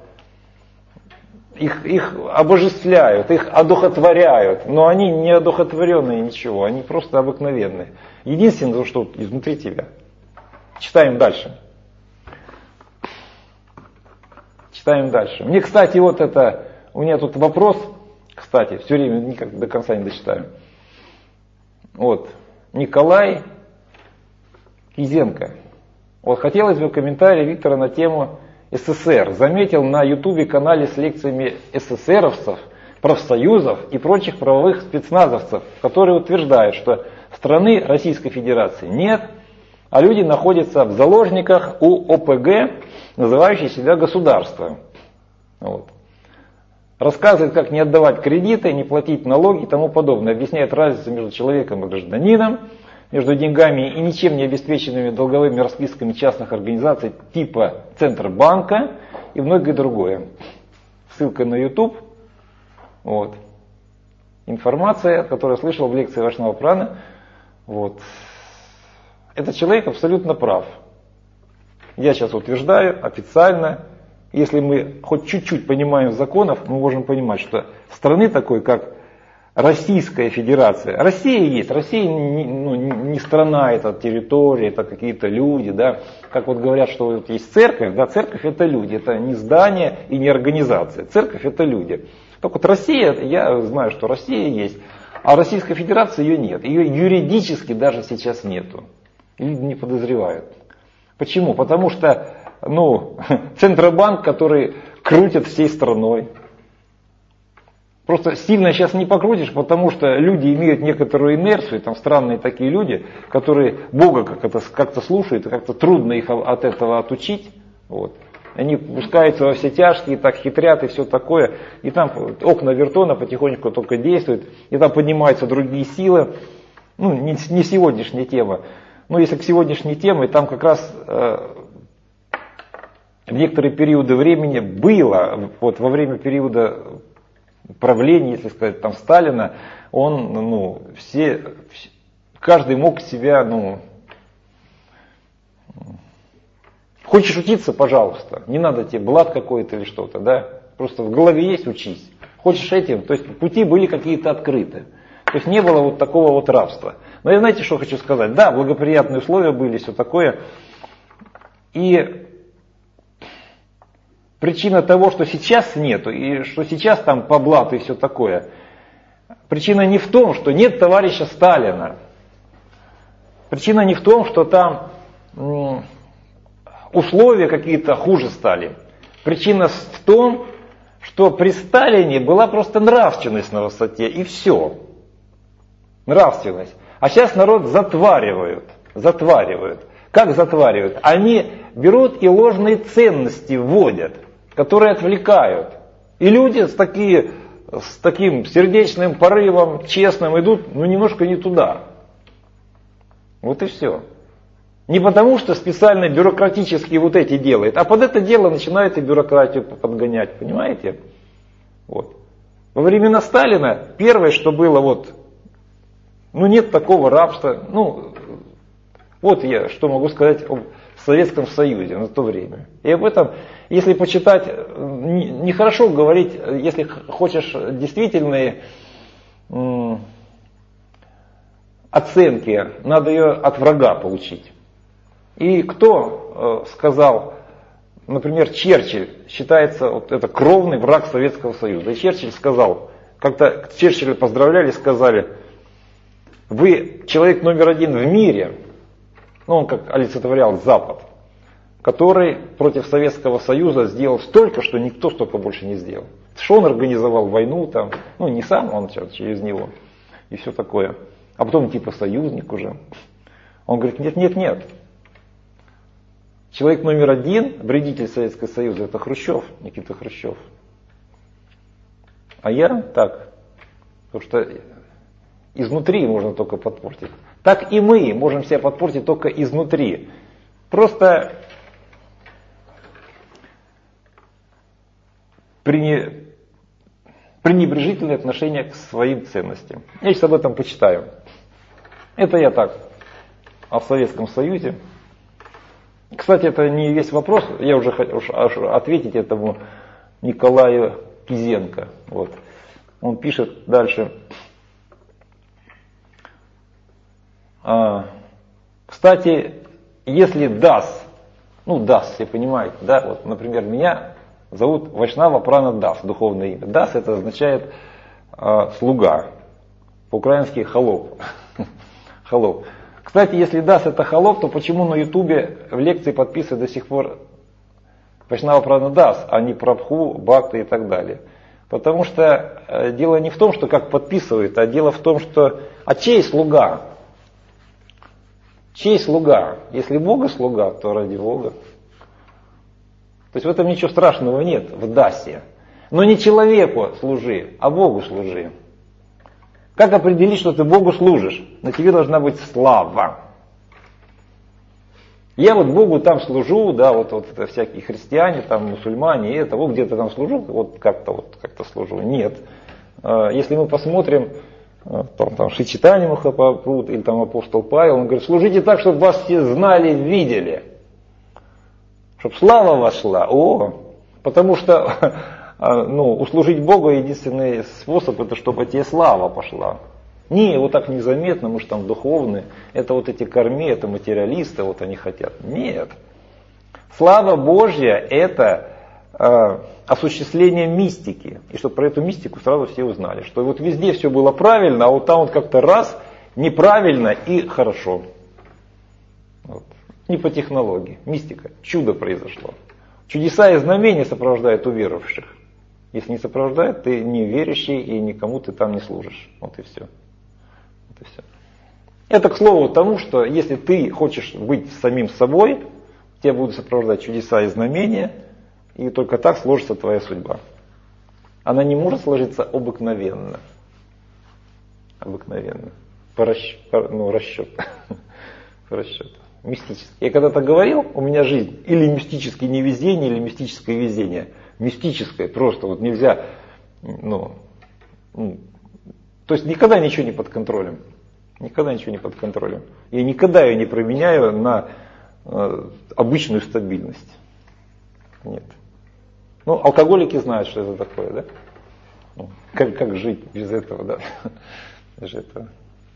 Их обожествляют, их одухотворяют, но они не одухотворенные ничего, они просто обыкновенные. Единственное, что изнутри тебя. Читаем дальше. Читаем дальше. Мне, кстати, у меня тут вопрос, кстати, все время никак до конца не дочитаю. Вот, Николай Кизенко. Вот хотелось бы комментарий Виктора на тему СССР. Заметил на ютубе канале с лекциями СССРовцев, профсоюзов и прочих правовых спецназовцев, которые утверждают, что страны Российской Федерации нет, а люди находятся в заложниках у ОПГ, называющей себя государством. Вот. Рассказывает, как не отдавать кредиты, не платить налоги и тому подобное. Объясняет разницу между человеком и гражданином, между деньгами и ничем не обеспеченными долговыми расписками частных организаций типа Центробанка и многое другое. Ссылка на YouTube. Вот. Информация, которую я слышал в лекции Вашного Прана. Вот. Этот человек абсолютно прав. Я сейчас утверждаю официально, если мы хоть чуть-чуть понимаем законов, мы можем понимать, что страны такой, как Российская Федерация. Россия есть. Россия не страна, это территория, это какие-то люди. Да? Как вот говорят, что вот есть церковь. Да, церковь это люди, это не здание и не организация. Церковь это люди. Так вот Россия, я знаю, что Россия есть, а Российской Федерации ее нет. Ее юридически даже сейчас нету. Люди не подозревают. Почему? Потому что Центробанк, который крутит всей страной. Просто сильно сейчас не покрутишь, потому что люди имеют некоторую инерцию, там странные такие люди, которые Бога как-то слушают, и как-то трудно их от этого отучить. Вот. Они пускаются во все тяжкие, так хитрят и все такое. И там окна Вертона потихоньку только действуют, и там поднимаются другие силы. Не сегодняшняя тема. Но если к сегодняшней теме, там как раз в некоторые периоды времени было, вот во время периода правления, если сказать, там Сталина, он, каждый мог себя, хочешь учиться, пожалуйста, не надо тебе блат какой-то или что-то, да, просто в голове есть, учись. Хочешь этим, то есть пути были какие-то открыты. То есть не было вот такого вот рабства. Но я знаете, что хочу сказать? Да, благоприятные условия были, все такое. И причина того, что сейчас нету, и что сейчас там по блату и все такое, причина не в том, что нет товарища Сталина. Причина не в том, что там условия какие-то хуже стали. Причина в том, что при Сталине была просто нравственность на высоте, и все. Нравственность. А сейчас народ затваривают. Как затваривают? Они берут и ложные ценности вводят, которые отвлекают. И люди с таким сердечным порывом, честным, идут, немножко не туда. Вот и все. Не потому, что специально бюрократические вот эти делают, а под это дело начинают и бюрократию подгонять, понимаете? Вот. Во времена Сталина первое, что было, нет такого рабства, Вот я что могу сказать о Советском Союзе на то время. И об этом, если почитать, нехорошо говорить, если хочешь действительные оценки, надо ее от врага получить. И кто сказал, например, Черчилль считается, вот это кровный враг Советского Союза. И Черчилль сказал, как-то Черчилля поздравляли, сказали, вы человек номер один в мире, ну он как олицетворял Запад, который против Советского Союза сделал столько, что никто столько больше не сделал. Что он организовал войну там, ну не сам, он через него и все такое. А потом типа союзник уже. Он говорит, нет. Человек номер один, вредитель Советского Союза, это Хрущев, Никита Хрущев. А я так, потому что изнутри можно только подпортить. Так и мы можем себя подпортить только изнутри. Просто пренебрежительное отношение к своим ценностям. Я сейчас об этом почитаю. Это я так, о Советском Союзе. Кстати, это не весь вопрос, я уже хотел ответить этому Николаю Кизенко. Вот. Он пишет дальше. Кстати, если дас, все понимаете, да, вот, например, меня зовут Вайшнава Прана Дас, духовное имя. Дас это означает слуга, по-украински холоп. Холоп. Кстати, если Дас это холоп, то почему на Ютубе в лекции подписывают до сих пор Вайшнава Прана Дас, а не Прабху, Бхакти и так далее? Потому что дело не в том, что как подписывают, а дело в том, что чей слуга? Чей слуга? Если Бога слуга, то ради Бога. То есть в этом ничего страшного нет, в Дасе. Но не человеку служи, а Богу служи. Как определить, что ты Богу служишь? На тебе должна быть слава. Я вот Богу там служу, да, вот это всякие христиане, там мусульмане, это, вот где-то там служу, вот как-то служу. Нет. Если мы посмотрим, там Шичитани Махапрабху или там апостол Павел, он говорит, служите так, чтобы вас все знали, видели. Чтобы слава вошла. Потому что услужить Богу единственный способ, это чтобы тебе слава пошла. Не, вот так незаметно, мы же там духовные, это вот эти корми, это материалисты, вот они хотят. Нет. Слава Божья это осуществление мистики. И чтобы про эту мистику сразу все узнали, что вот везде все было правильно, а вот там вот как-то раз неправильно и хорошо. Вот. Не по технологии, мистика, чудо произошло. Чудеса и знамения сопровождают уверовавших. Если не сопровождает, ты не верующий и никому ты там не служишь. Вот и все. Вот и все. Это к слову тому, что если ты хочешь быть самим собой, тебя будут сопровождать чудеса и знамения, и только так сложится твоя судьба. Она не может сложиться обыкновенно. Обыкновенно. По расчету. По расчету. Мистически. Я когда-то говорил, у меня жизнь или мистическое невезение, или мистическое везение. Мистическое просто вот нельзя, то есть никогда ничего не под контролем. Никогда ничего не под контролем. Я никогда ее не променяю на обычную стабильность. Нет. Алкоголики знают, что это такое, да? Как жить без этого, да? Без этого.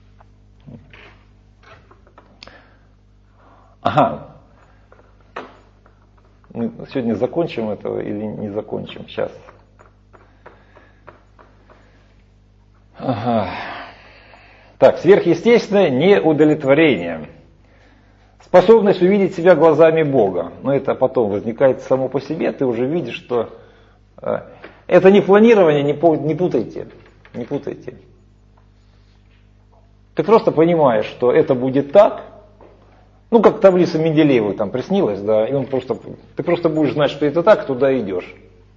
Ага. Мы сегодня закончим это или не закончим? Сейчас. Ага. Так, сверхъестественное неудовлетворение. Способность увидеть себя глазами Бога. Но это потом возникает само по себе, ты уже видишь, что это не планирование, не путайте. Не путайте. Ты просто понимаешь, что это будет так. Как таблица Менделеева там приснилась, да, и ты просто будешь знать, что это так, туда идешь.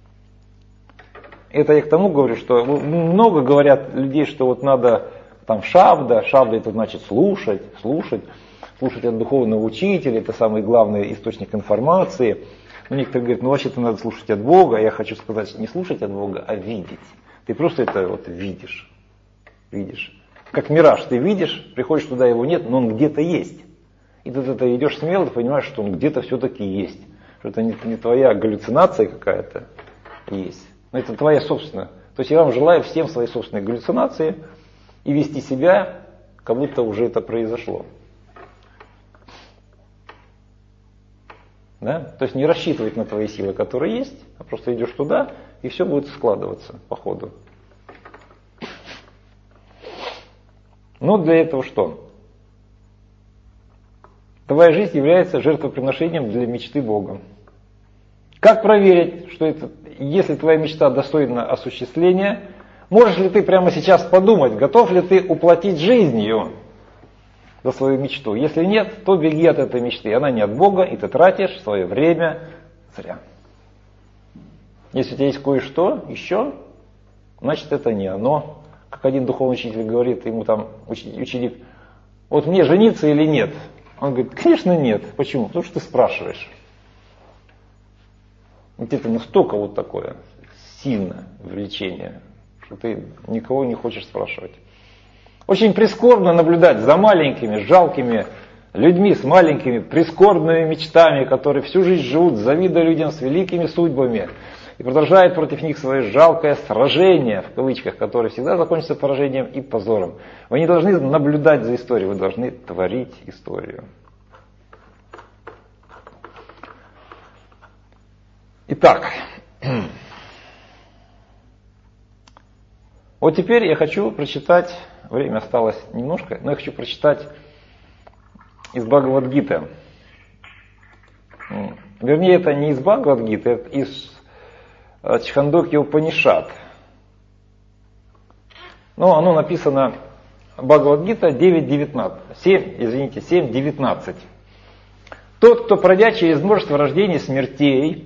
Это я к тому говорю, что много говорят людей, что вот надо там шабда это значит слушать от духовного учителя, это самый главный источник информации. Но некоторые говорят, вообще-то надо слушать от Бога, я хочу сказать, не слушать от Бога, а видеть. Ты просто это вот видишь. Как мираж ты видишь, приходишь туда, его нет, но он где-то есть. И ты это идешь смело, ты понимаешь, что он где-то все-таки есть. Что это не твоя галлюцинация какая-то есть, но это твоя собственная. То есть я вам желаю всем свои собственные галлюцинации и вести себя, как будто уже это произошло. Да? То есть не рассчитывать на твои силы, которые есть, а просто идешь туда, и все будет складываться по ходу. Но для этого что? Твоя жизнь является жертвоприношением для мечты Бога. Как проверить, что это, если твоя мечта достойна осуществления, можешь ли ты прямо сейчас подумать, готов ли ты уплатить жизнью за свою мечту? Если нет, то беги от этой мечты. Она не от Бога, и ты тратишь свое время зря. Если у тебя есть кое-что еще, значит это не оно. Как один духовный учитель говорит, ему там ученик, вот мне жениться или нет? Он говорит, конечно нет. Почему? Потому что ты спрашиваешь. Вот это настолько вот такое сильное влечение, что ты никого не хочешь спрашивать. Очень прискорбно наблюдать за маленькими, жалкими людьми с маленькими, прискорбными мечтами, которые всю жизнь живут, завидуя людям с великими судьбами, и продолжают против них свое жалкое сражение, в кавычках, которое всегда закончится поражением и позором. Вы не должны наблюдать за историей, вы должны творить историю. Итак, вот теперь я хочу прочитать, время осталось немножко, но я хочу прочитать из Бхагавад-гиты. Вернее, это не из Бхагавад-гиты, это из Чхандокья-Упанишад. Но оно написано Бхагавад-гита 7:19. Тот, кто, пройдя через множество рождений и смертей,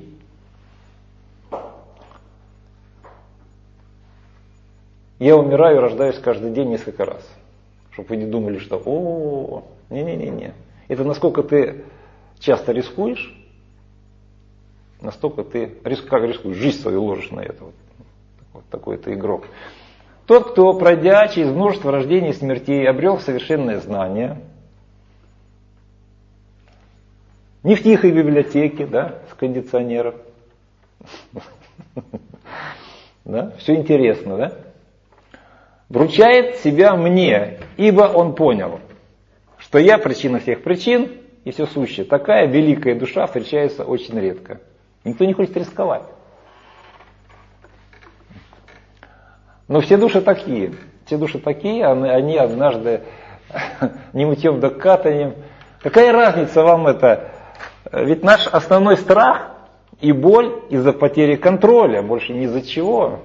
я умираю и рождаюсь каждый день несколько раз. Чтобы вы не думали, что не-не-не. Это насколько ты часто рискуешь, настолько ты рискуешь, жизнь свою ложишь на это. Вот такой ты игрок. Тот, кто, пройдя через множество рождений и смертей, обрел совершенное знание, не в тихой библиотеке, да, с кондиционером. Да, все интересно, да? Вручает себя мне, ибо он понял, что я причина всех причин и все сущее. Такая великая душа встречается очень редко. Никто не хочет рисковать. Но все души такие. Все души такие, они однажды не мытьем да катанием. Какая разница вам это? Ведь наш основной страх и боль из-за потери контроля, больше ни из-за чего.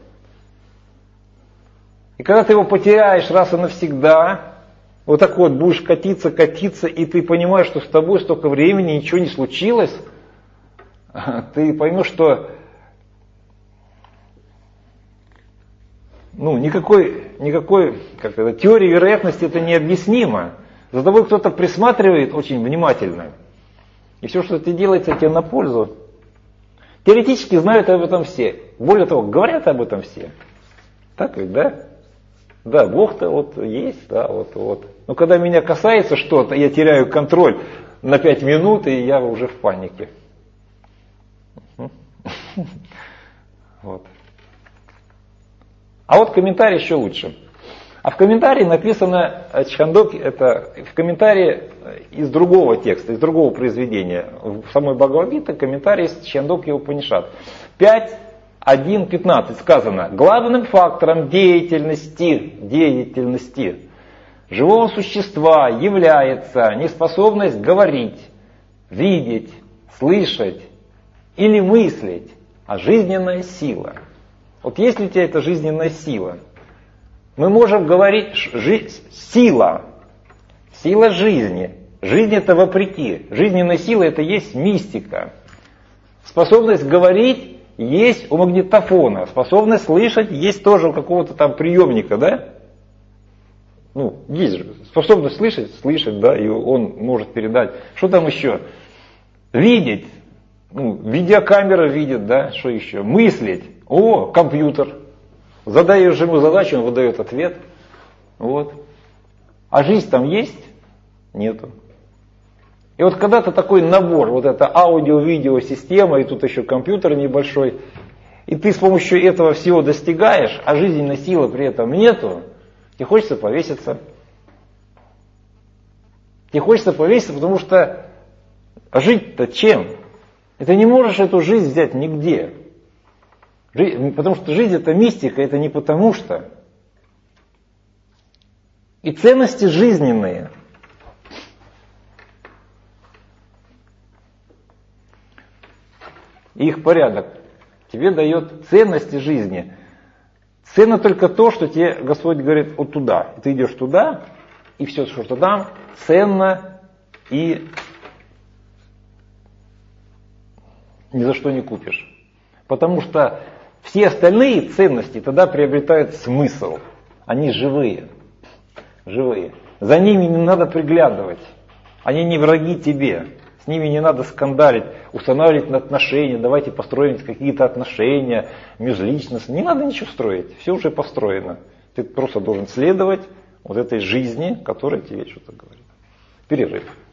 И когда ты его потеряешь раз и навсегда, вот так вот будешь катиться, и ты понимаешь, что с тобой столько времени ничего не случилось, ты поймешь, что никакой теории вероятности это необъяснимо. За тобой кто-то присматривает очень внимательно. И все, что ты делаете, тебе на пользу. Теоретически знают об этом все. Более того, говорят об этом все. Так ведь, да? Да, Бог-то вот есть, да, вот. Но когда меня касается что-то, я теряю контроль на 5 минут, и я уже в панике. Вот. А вот комментарий еще лучше. А в комментарии написано Чхандоки, это в комментарии из другого текста, из другого произведения. В самой Бхагавад-гите комментарий из Чхандокья-Упанишад. 5.1.15 сказано: главным фактором деятельности живого существа является неспособность говорить, видеть, слышать или мыслить, а жизненная сила. Вот если у тебя эта жизненная сила, мы можем говорить сила жизни. Жизнь это вопреки. Жизненная сила это есть мистика. Способность говорить есть у магнитофона. Способность слышать есть тоже у какого-то там приемника, да? Есть же. Способность слышать, да, и он может передать. Что там еще? Видеть. Видеокамера видит, да, что еще? Мыслить. Компьютер. Задаешь ему задачу, он выдает ответ. Вот. А жизнь там есть? Нету. И вот когда-то такой набор, вот эта аудио-видео-система, и тут еще компьютер небольшой, и ты с помощью этого всего достигаешь, а жизненной силы при этом нету, тебе хочется повеситься. Тебе хочется повеситься, потому что жить-то чем? И ты не можешь эту жизнь взять нигде. Потому что жизнь это мистика, это не потому что. И ценности жизненные. И их порядок тебе дает ценности жизни. Ценно только то, что тебе Господь говорит вот туда. И ты идешь туда, и все, что там, ценно и ни за что не купишь. Потому что все остальные ценности тогда приобретают смысл. Они живые. Живые. За ними не надо приглядывать. Они не враги тебе. С ними не надо скандалить, устанавливать отношения, давайте построим какие-то отношения, межличностные. Не надо ничего строить, все уже построено. Ты просто должен следовать вот этой жизни, которая тебе что-то говорит. Перерыв.